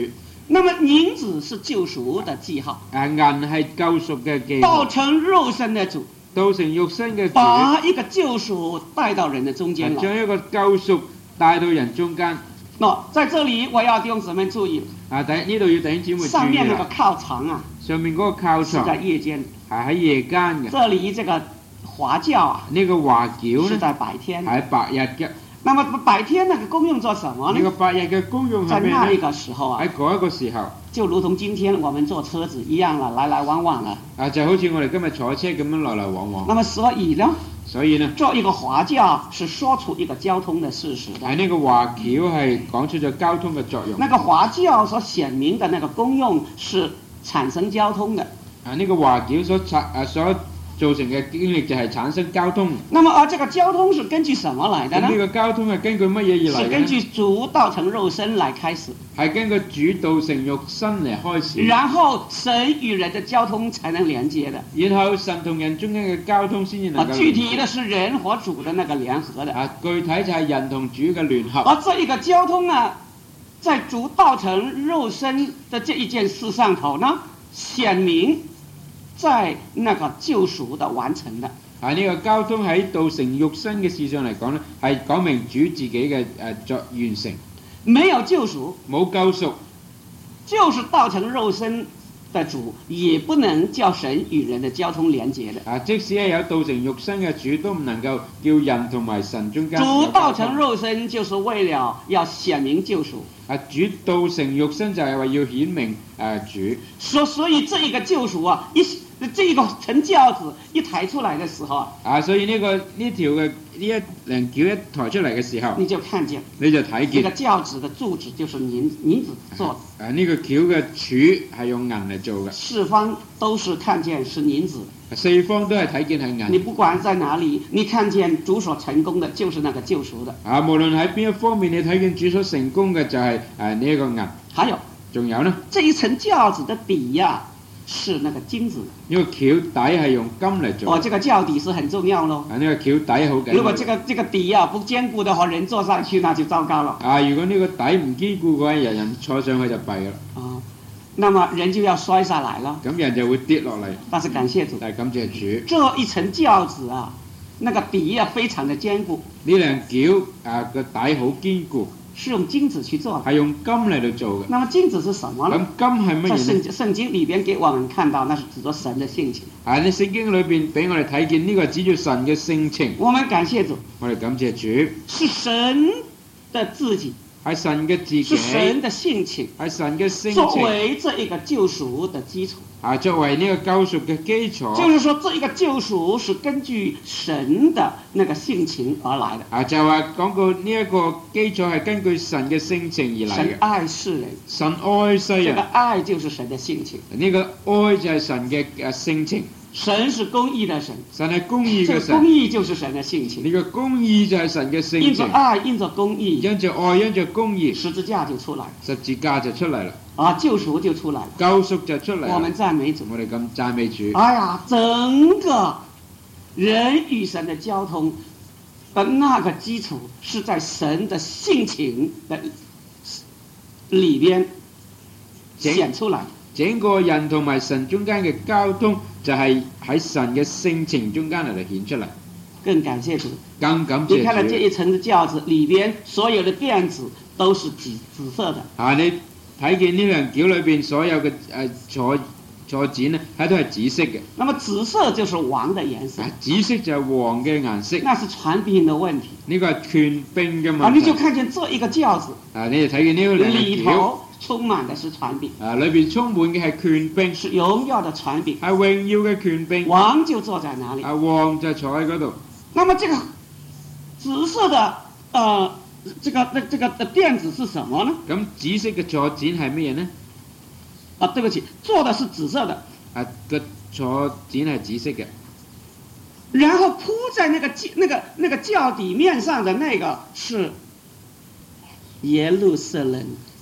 那麼銀子是救贖的記號，
銀係救贖嘅記號，
道成肉身的主，
道成肉身嘅主，
把一個救贖帶到人的中間來。
將一個救贖帶到人中間。
在這裡我要弟兄姊妹注意，
呢度要弟兄姊妹注意
上面那個靠牆啊，
上面嗰個靠牆
是在夜間，
係喺夜間嘅。
這裡這個華教啊，
呢個華轎
是在白天，
係白日嘅。
那麼白天那個功用做什麼呢？
呢個白日嘅功用係咩呢？
在那一個時候啊，
喺嗰一個時候，
就如同今天我們坐車子一樣啦，來來往往啦。
就好似我哋今日坐車咁樣來來往往。
那麼所以呢，做一個華教是說出一個交通的事實的。
呢個華轎係講出咗交通嘅作用。
那個華教所顯明的那個功用是產生交通的。
呢個華轎所造成嘅經歷就係產生交通。
那麼這個交通是根據什麼來的呢？
呢個交通係根據乜嘢而嚟嘅？
是根據主道成肉身來開始。
係根據主道成肉身嚟開始。
然後神與人的交通才能連接的。
然後神同人中間嘅交通先至能夠。
具體的是人和主的那個聯合的。
具體就係人同主嘅聯合。
而這一個交通呢，在主道成肉身的這一件事上頭呢，顯明在那個救贖的完成的。
呢個交通喺道成肉身嘅事上嚟講呢，係講明主自己嘅作完成。
沒有救贖，
冇救贖，
就是道成肉身的主，也不能叫神與人的交通連結的。
即使係有道成肉身嘅主，都唔能夠叫人同埋神中間。
主道成肉身就是為了要顯明救贖。
主道成肉身就係話要顯明主。
所以這一個救贖啊，這一個成轎子一抬出來的時候
所以呢條嘅呢一輛轎一抬出嚟嘅時候，
你就看見，
你就睇見
這個轎子的柱子就是銀子做的。
呢個轎嘅柱係用銀嚟做嘅。
四方都是看見是銀子。
四方都係睇見係銀。
你不管在哪裡，你看見主所成功的，就是那個救贖的。
無論喺邊一方面，你睇見主所成功嘅就係呢一個銀。
還有，
仲有呢？
這一層轎子的底呀，是那個金子。
呢個轎底係用金嚟做。
這個轎底是很重要咯。
呢個轎底好緊要。
如果這個底呀不堅固的話，人坐上去那就糟糕了。
如果呢個底唔堅固嘅話，人坐上去就弊啦。
那麼人就要摔下來了。
咁人就會跌落嚟。
但是感謝主。
但係感謝主。
這一層轎子啊，那個底啊非常的堅固。
呢輛轎個底好堅固。
是用金子去做的。
係用金嚟到做嘅。
那麼金子是什麼呢？
咁金係乜嘢呢？
聖經裏邊給我們看到，那是指着神的性情。
喺聖經裏邊俾我哋睇見呢個指住神嘅性情。
我們感謝主。
我哋感謝主。
是神的自己。
係神嘅自己。
是神的性情。
係神嘅性情。
作為這一個救贖的基礎。
作為呢個救贖嘅基礎。
就是說，這一個救贖是根據神的那個性情而來的。
就話講過呢一個基礎係根據神嘅性情而嚟嘅。
神愛世人。
神愛世人。
這個愛就是神的性情。
呢個愛就係神嘅性情。
神是公義的神。
神係公義嘅神。
這個公義就是神的性情。
呢個公義就係神嘅性情。
因着愛，因着公義。
因着愛，因着公義。
十字架就出來。
十字架就出嚟啦。
救贖就出來了。
救贖就出嚟。
我們讚美主。
我哋咁讚美主。
整個人與神的交通的那個基礎是在神的性情的裏邊顯出來。
整個人同埋神中間嘅交通就係喺神嘅性情中間嚟到顯出嚟。
更感謝主。
更感謝主。
你看到這一層的轎子裏邊所有的墊子都是紫色的。
你睇見呢輛轎裏邊所有嘅坐墊呢，都係紫色嘅。
那麼紫色就是王的顏色。
紫色就係王嘅顏色。
那是權柄的問題。呢
個係權柄嘅問題。
你就看見這一個轎子。你
就睇見呢個
裏頭充滿的是權柄。
裏邊充滿嘅係權柄。
是榮耀的權柄。
係榮耀嘅權柄。
王就坐在哪裡？
王就坐喺嗰度。
那麼這個紫色的這個的墊子是什麼呢？
咁紫色嘅坐墊係乜嘢呢？
對不起，做的是紫色的。
個坐墊係紫色嘅。
然後鋪在那個轎底面上的那個是耶路撒冷。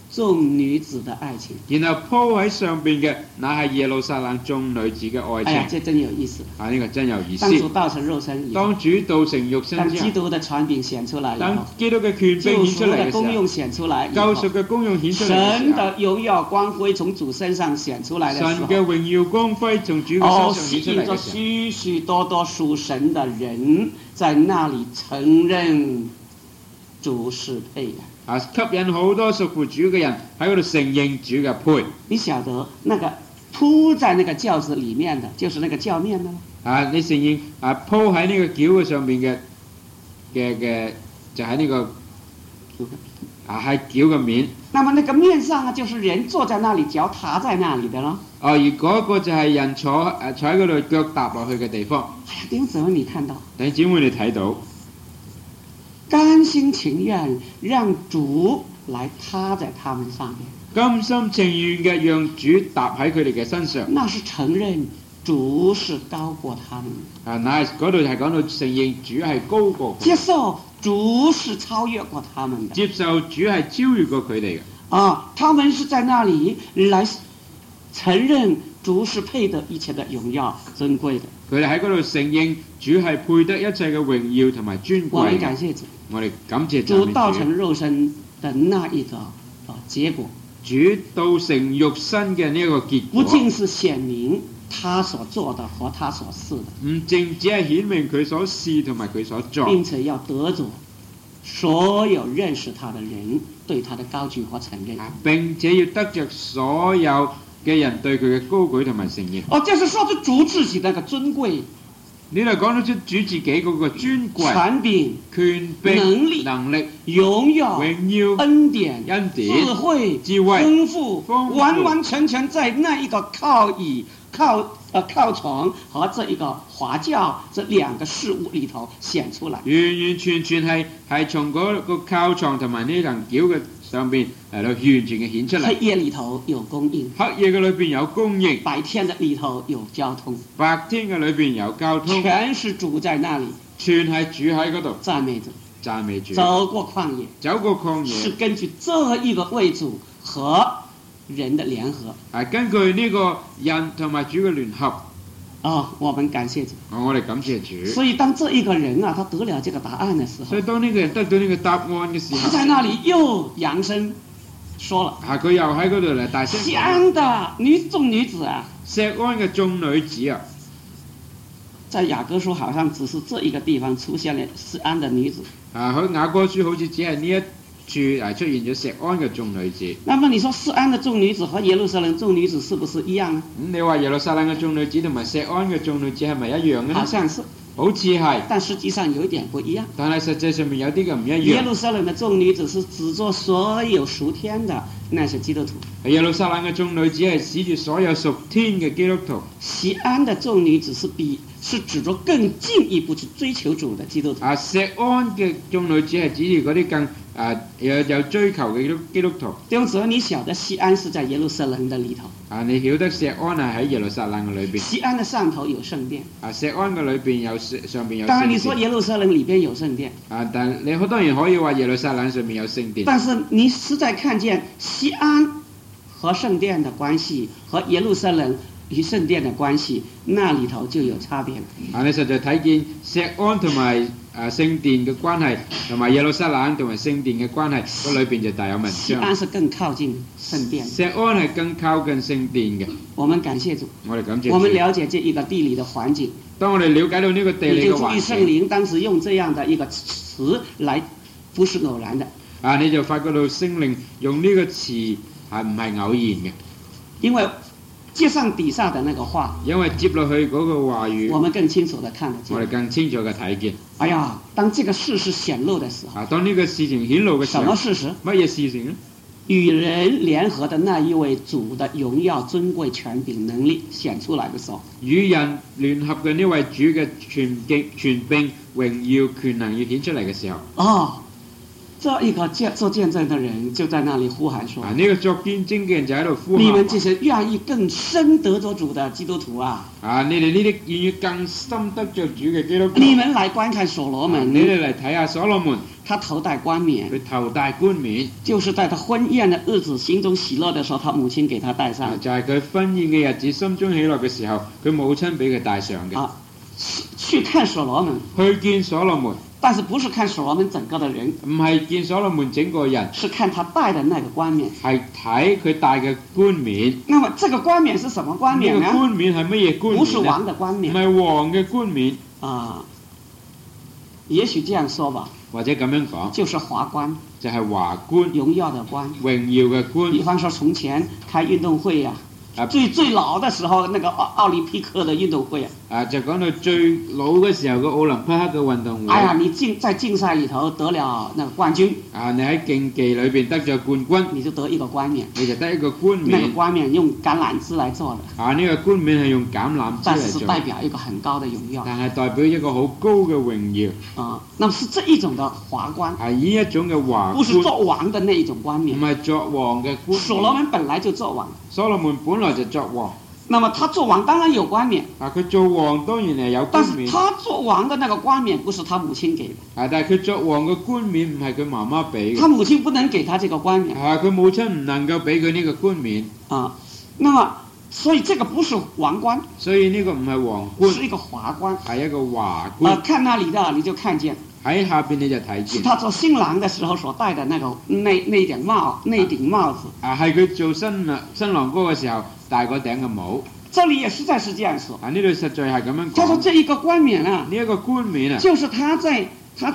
眾女子的愛情。
然後鋪喺上邊嘅，乃係耶路撒冷眾女子嘅愛
哎呀，
情。
這真有意思。
啊，呢個真有意思。
當主道成肉身以後，
當主道成肉身
當
之後，
基督的權柄顯出來以後，
當基督嘅權柄顯出嚟
救贖的
嘅時候，
功用顯出來以
救
後，
贖嘅功用顯出嚟嘅
神
時候，
的榮耀光輝從主身上顯出來的時
神
候，
嘅榮耀光輝從主嘅
哦，
身上
吸引着
顯出嚟嘅時候，
許許多多屬神的人在那裡承認主是配的。
啊，吸引好多屬乎主嘅人喺嗰度承認主嘅配。
你曉得那個鋪在那個轎子裡面的，就是那個轎面呢？
啊，你承認啊鋪喺呢個轎嘅上邊嘅就喺呢個喺轎嘅面。
那麼那個面上啊，就是人坐在那裡，腳踏在那裡的咯。
哦，而嗰個就係人坐喺嗰度腳踏落去嘅地方。
哎呀，弟兄姊妹，你看到，
弟兄姊妹你睇到，
甘心情願讓主來踏在他們上面，
甘心情願嘅讓主踏喺佢哋嘅身上。
那是承認主是高過他們，
啊，乃係嗰度係講到承認主係高過佢哋，
接受主是超越過他們的。
接受主係超越過佢哋嘅。
啊，他們是在那裡來承認主是配得一切的榮耀尊貴的。
佢哋喺嗰度承認主係配得一切嘅榮耀同埋尊
我們
貴嘅。
感謝主，
我哋感謝
主
讚美主。
道成肉身的那一個結果，
主道成肉身嘅呢一個結
不
果，
僅是顯明他所做的和他所示的，
唔淨只係顯明佢所示同埋佢所作，
並且要得着所有認識他的人對他的高舉和承認。
並且要得着所有嘅人對佢嘅高舉同埋承認。
哦，這是說出主自己那個尊貴、
呢度講得出主自己嗰個尊貴、
權柄、
權柄、能力、
榮耀、
榮耀、
恩典、
恩典、
智慧、
智慧、
豐富，
豐富
完完全全在那一個靠床和這一個華教這兩個事物裡頭顯出來。
完完全全係從嗰個靠床同埋呢層轎嘅上邊嚟到完全嘅顯出嚟。
黑夜裡頭有供應，
黑夜嘅裏邊有供應，
白天的裡頭有交通，
白天嘅裏邊有交通，
全是主在那裡，
全係主喺嗰度
讚美主，
讚美主。
走過曠野，
走過曠野，
是根據這一個為主和人的聯合。
係根據呢個人同埋主嘅聯合。
我們感謝主。
我哋感謝主。
所以當這一個人啊，他得了這個答案的時候，
所以當呢個人得到呢個答案嘅時候，
他在那裡又揚聲說了：
佢又喺嗰度嚟大聲講。
錫安的眾女子啊，
錫安嘅眾女子啊，
在雅各書好像只是這一個地方出現了錫安的女子。
喺雅歌書好似只係呢一處出現咗錫安嘅眾女子。
那麼你說錫安的眾女子和耶路撒冷眾女子是不是一樣呢？
你話耶路撒冷嘅眾女子同埋錫安嘅眾女子係咪一樣嘅呢？
好像是，
好似係，
但實際上有一點不一樣。
但係實際上面有啲嘅唔一樣。
耶路撒冷的眾女子是指着所有屬天的那些基督徒。
耶路撒冷嘅眾女子係指住所有屬天嘅基督徒。
錫安的眾女子是指着更進一步去追求主的基督徒。
錫安嘅眾女子係指住嗰啲更有追求嘅基督徒。
弟兄姊妹，你曉得錫安是在耶路撒冷的裡頭。
你曉得錫安係喺耶路撒冷嘅裏邊。
錫安的上頭有聖殿。
錫安嘅裏邊有上邊有聖殿。
當然你說耶路撒冷裡邊有聖殿。
但你當然可以話耶路撒冷上面有聖殿。
但是你實在看見錫安和聖殿的關係和耶路撒冷與聖殿的關係，那裡頭就有差別了。
你實在睇見錫安同埋聖殿嘅關係，同埋耶路撒冷同埋聖殿嘅關係，嗰裏邊就大有文章。
錫安是更靠近聖殿。
錫安係更靠近聖殿嘅。
我們感謝主。
我哋感謝主。
我們了解這一個地理的環境。
當我哋了解到呢個地理嘅環境，
你就注意聖靈當時用這樣的一個詞來，不是偶然的。
你就發覺到聖靈用呢個詞係唔係偶然嘅。
因為接上底下的那個話，
因為接落去嗰個話語，
我們更清楚地看得見。
我哋更清楚嘅睇見。
哎呀，當這個事實顯露的時候，
當呢個事情顯露嘅時候，
什麼事實？
乜嘢事情呢？
與人聯合的那一位主的榮耀、尊貴、權柄、能力顯出來的時候，
與人聯合嘅呢位主嘅權柄、榮耀、權能要顯出嚟嘅時候，
這一個做見證的人就在那裡呼喊說：
呢個作見證嘅人就喺度呼喊。
你們這些願意更深得着主的基督徒啊！
你哋呢啲願意更深得着主嘅基督徒，
你們來觀看所羅門，
你哋嚟睇下所羅門，
他頭戴冠冕，
佢頭戴冠冕，
就是在他婚宴的日子，心中喜樂的時候，他母親給他戴上。
就係佢婚宴嘅日子，心中喜樂嘅時候，佢母親俾佢戴上嘅。
去看所羅門，
去見所羅門，
但是不是看所羅門整個的人，
唔係見所羅門整個人，
是看他戴的那個冠冕，
係睇佢戴嘅冠冕。
那麼這個冠冕是什麼冠冕呢？
呢個冠冕係乜嘢冠冕？
不是王的冠冕，
唔係王嘅冠冕
啊。也許這樣說吧，
或者咁樣講，
就是華冠，
就係華冠，
榮耀的冠，
榮耀嘅冠。
比方說從前開運動會呀、最老的時候，那個奧林匹克的運動會
就講到最老嘅時候個奧林匹克嘅運動會。
哎呀，你在競賽裏頭得了那個冠軍，
你喺競技裏邊得咗冠軍，
你就得一個冠冕，
你就得一個冠冕。
那個冠冕用橄欖枝來做的。
呢個冠冕係用橄欖枝嚟做，
但是代表一個很高的榮耀。
但係代表一個好高嘅榮耀。
那麼是這一種的華冠。
係呢一種嘅華冠。
不是作王的那一種冠冕。
唔係作王嘅冠冕。
所羅門本來就作王。
所羅門本來就作王。
那麼他做王當然有冠冕。
佢做王當然係有冠冕。
但是他做王的那個冠冕不是他母親給的。
但係佢作王嘅冠冕唔係佢媽媽俾嘅。
他母親不能給他這個冠冕。
佢母親唔能夠俾佢呢個冠冕。
那麼所以這個不是王冠。
所以呢個唔係王冠。
是一個華冠。
係一個華冠。
看那裡的你就看見。
喺下邊你就睇見。
是他做新郎的時候所戴的那頂帽子。
係佢做新郎哥嘅時候戴嗰頂嘅帽。
這裡也實在是這樣說。
呢度實在係咁樣講。
他說這一個冠冕啊，
呢一個冠冕啊，
就是他在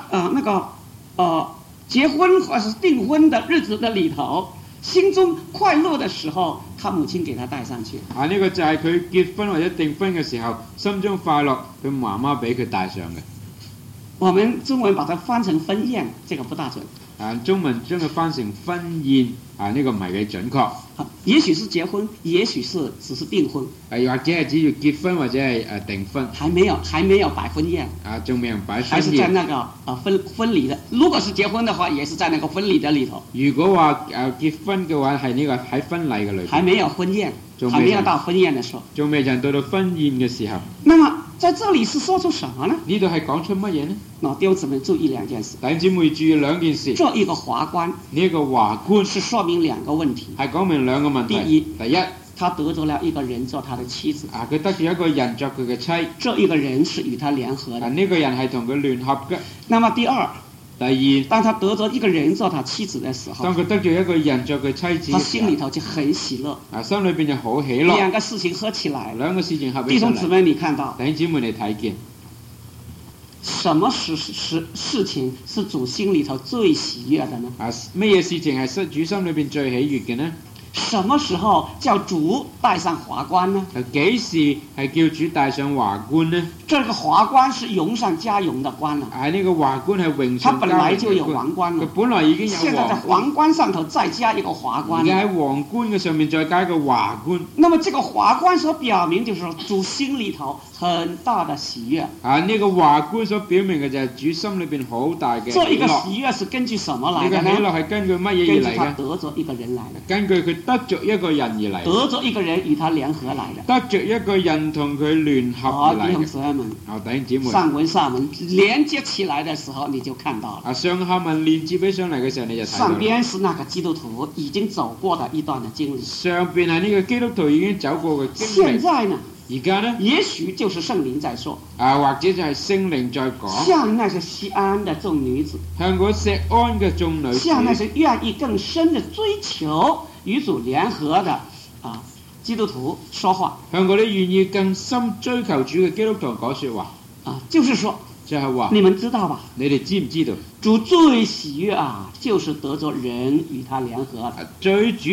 結婚或是訂婚的日子的裡頭，心中快樂的時候，他母親給他戴上去。
呢個就係佢結婚或者訂婚嘅時候，心中快樂，佢媽媽俾佢戴上嘅。
我們中文把它翻成婚宴，這個不大準。
中文將佢翻成婚宴，呢個唔係幾準確。
也許是結婚，也許是只是訂婚。
或者係只要結婚或者係訂婚。
還沒有擺婚宴。
仲未有擺婚宴。
還是在那個婚禮的。如果是結婚的話，也是在那個婚禮的裡頭。
如果話結婚嘅話，係呢個喺婚禮嘅裏頭。
還沒有婚宴，還沒有到婚宴的時候。
仲未人到婚宴嘅時候。
那麼在這裡是說出什麼呢？
呢度係講出乜嘢呢？
弟兄姊妹注意兩件事。
弟兄姊妹注意兩件事。
這一個華冠，
呢一個華冠
是說明兩個問題。
係講明兩個問題。
第一，
他
得着了一個人做他的妻子。
佢得住一個人作佢嘅妻。
這一個人是與他聯合的。
呢個人係同佢聯合嘅。
那麼第二，當他得着一個人做他妻子的時候，
當佢得住一個人作佢妻子，
他心裡頭就很喜樂。
心裏邊就好喜樂。
兩個事情合起來，
兩個事情合起來。
弟兄姊妹，你看到？
弟兄姊妹，你睇見？
什麼事情是主心裡頭最喜悅的呢？
咩嘢事情係主心裏邊最喜悅嘅呢？
什麼時候叫主戴上華冠呢？
幾時係叫主戴上華冠呢？
這個華冠是榮上加榮的冠啦。
呢個華冠係榮上加榮嘅冠。
它本來就有王冠啦。
佢本來已經有
現在在皇冠上頭再加一個華冠。
而家喺皇冠嘅上面再加一個華冠。
那麼這個華冠所表明就是主心裡頭很大的喜悅。
呢個華冠所表明嘅就係主心裏邊好大嘅喜樂。
這一個喜悅是根據什麼來的呢？
呢個喜樂係根據乜嘢而嚟嘅？
根據他得着一個人來的。
根據佢得着一個人而嚟。
得着一個人與他聯合來的。
得着一個人同佢聯合而嚟嘅。
弟兄姊妹。
弟兄姊妹。
上文下文連接起來的時候，你就看到了。
上下文連接起上嚟嘅時候，你就睇到。
上邊是那個基督徒已經走過的一段的經歷。
上邊係呢個基督徒已經走過嘅經歷。
現在呢？
而家呢？
也許就是聖靈在說。
或者就係聖靈在講。
像那些錫安的眾女子。
向嗰錫安嘅眾女子。
像那些願意更深的追求與主聯合的基督徒說話。
向嗰啲願意更深追求主嘅基督徒講說話。
就是說。
就係話。
你們知道吧？
你哋知唔知道？
主最喜悅就是得着人與他聯合。
主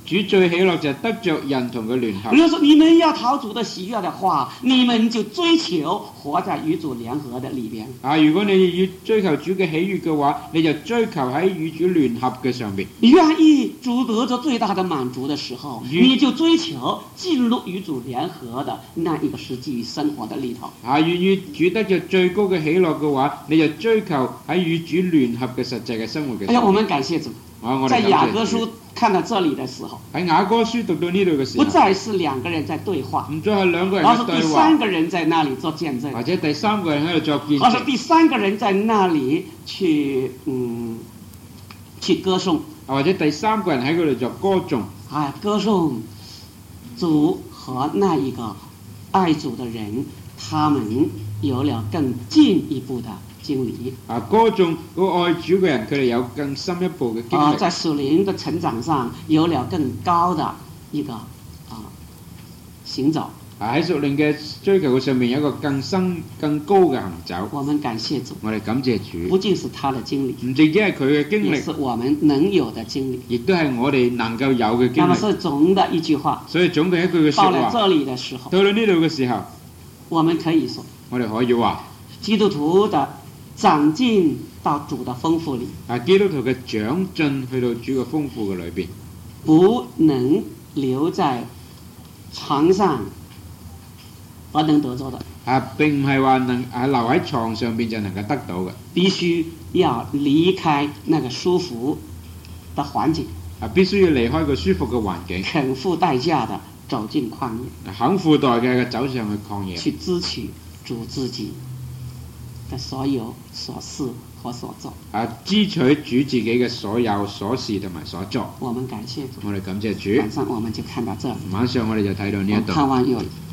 主最喜樂就係得着人同佢聯合。
如果說你們要討主的喜悅的話，你們就追求活在與主聯合的裏邊。
如果你要追求主嘅喜悅嘅話，你就追求喺與主聯合嘅上邊。
願意主得着最大的滿足的時候，你就追求進入與主聯合的那一個實際生活的裏頭。
願意主得着最高嘅喜樂嘅話，你就追求喺與主聯合嘅實際嘅生活嘅。
我們感謝主。在雅各書看到這裡的時候，
喺雅歌書讀到呢度嘅時候，
不再是兩個人在對話，
唔再係兩個人嘅對話，
而是第三個人在那裡做見證，
或者第三個人喺度作見證，
而是第三個人在那裡去歌頌，
或者第三個人喺嗰度作歌頌，
歌頌主和那一個愛主的人，他們有了更進一步的經歷。
歌頌嗰個愛主嘅人，佢哋有更深一步嘅經歷。
在屬靈的成長上有了更高的一個行走。
喺屬靈嘅追求上面有一個更深更高嘅行走。
我們感謝主。
我哋感謝主。
不僅是他的經歷，
唔淨止係佢嘅經歷，
也是我們能有的經歷，
亦都係我哋能夠有嘅經歷。
那麼是總的一句話。
所以總嘅一句嘅説話。
到了這裡的時候，
到咗呢度嘅時候，
我們可以說，
我哋可以話，
基督徒的長進到主的豐富裏，
基督徒嘅長進去到主嘅豐富嘅裏邊，
不能留在床上而能得着的。
並唔係話能留喺床上邊就能夠得到嘅，
必須要離開那個舒服的環境，
必須要離開個舒服嘅環境，
肯付代價的走進曠野，
肯付代價嘅走上去曠野，
去支取主自己的所有所事和所做，
支取主自己嘅所有所事同埋所作。
我們感謝主。
我哋感謝主。
晚上我們就看到這裡。
晚上我哋就睇到呢一度。
盼望有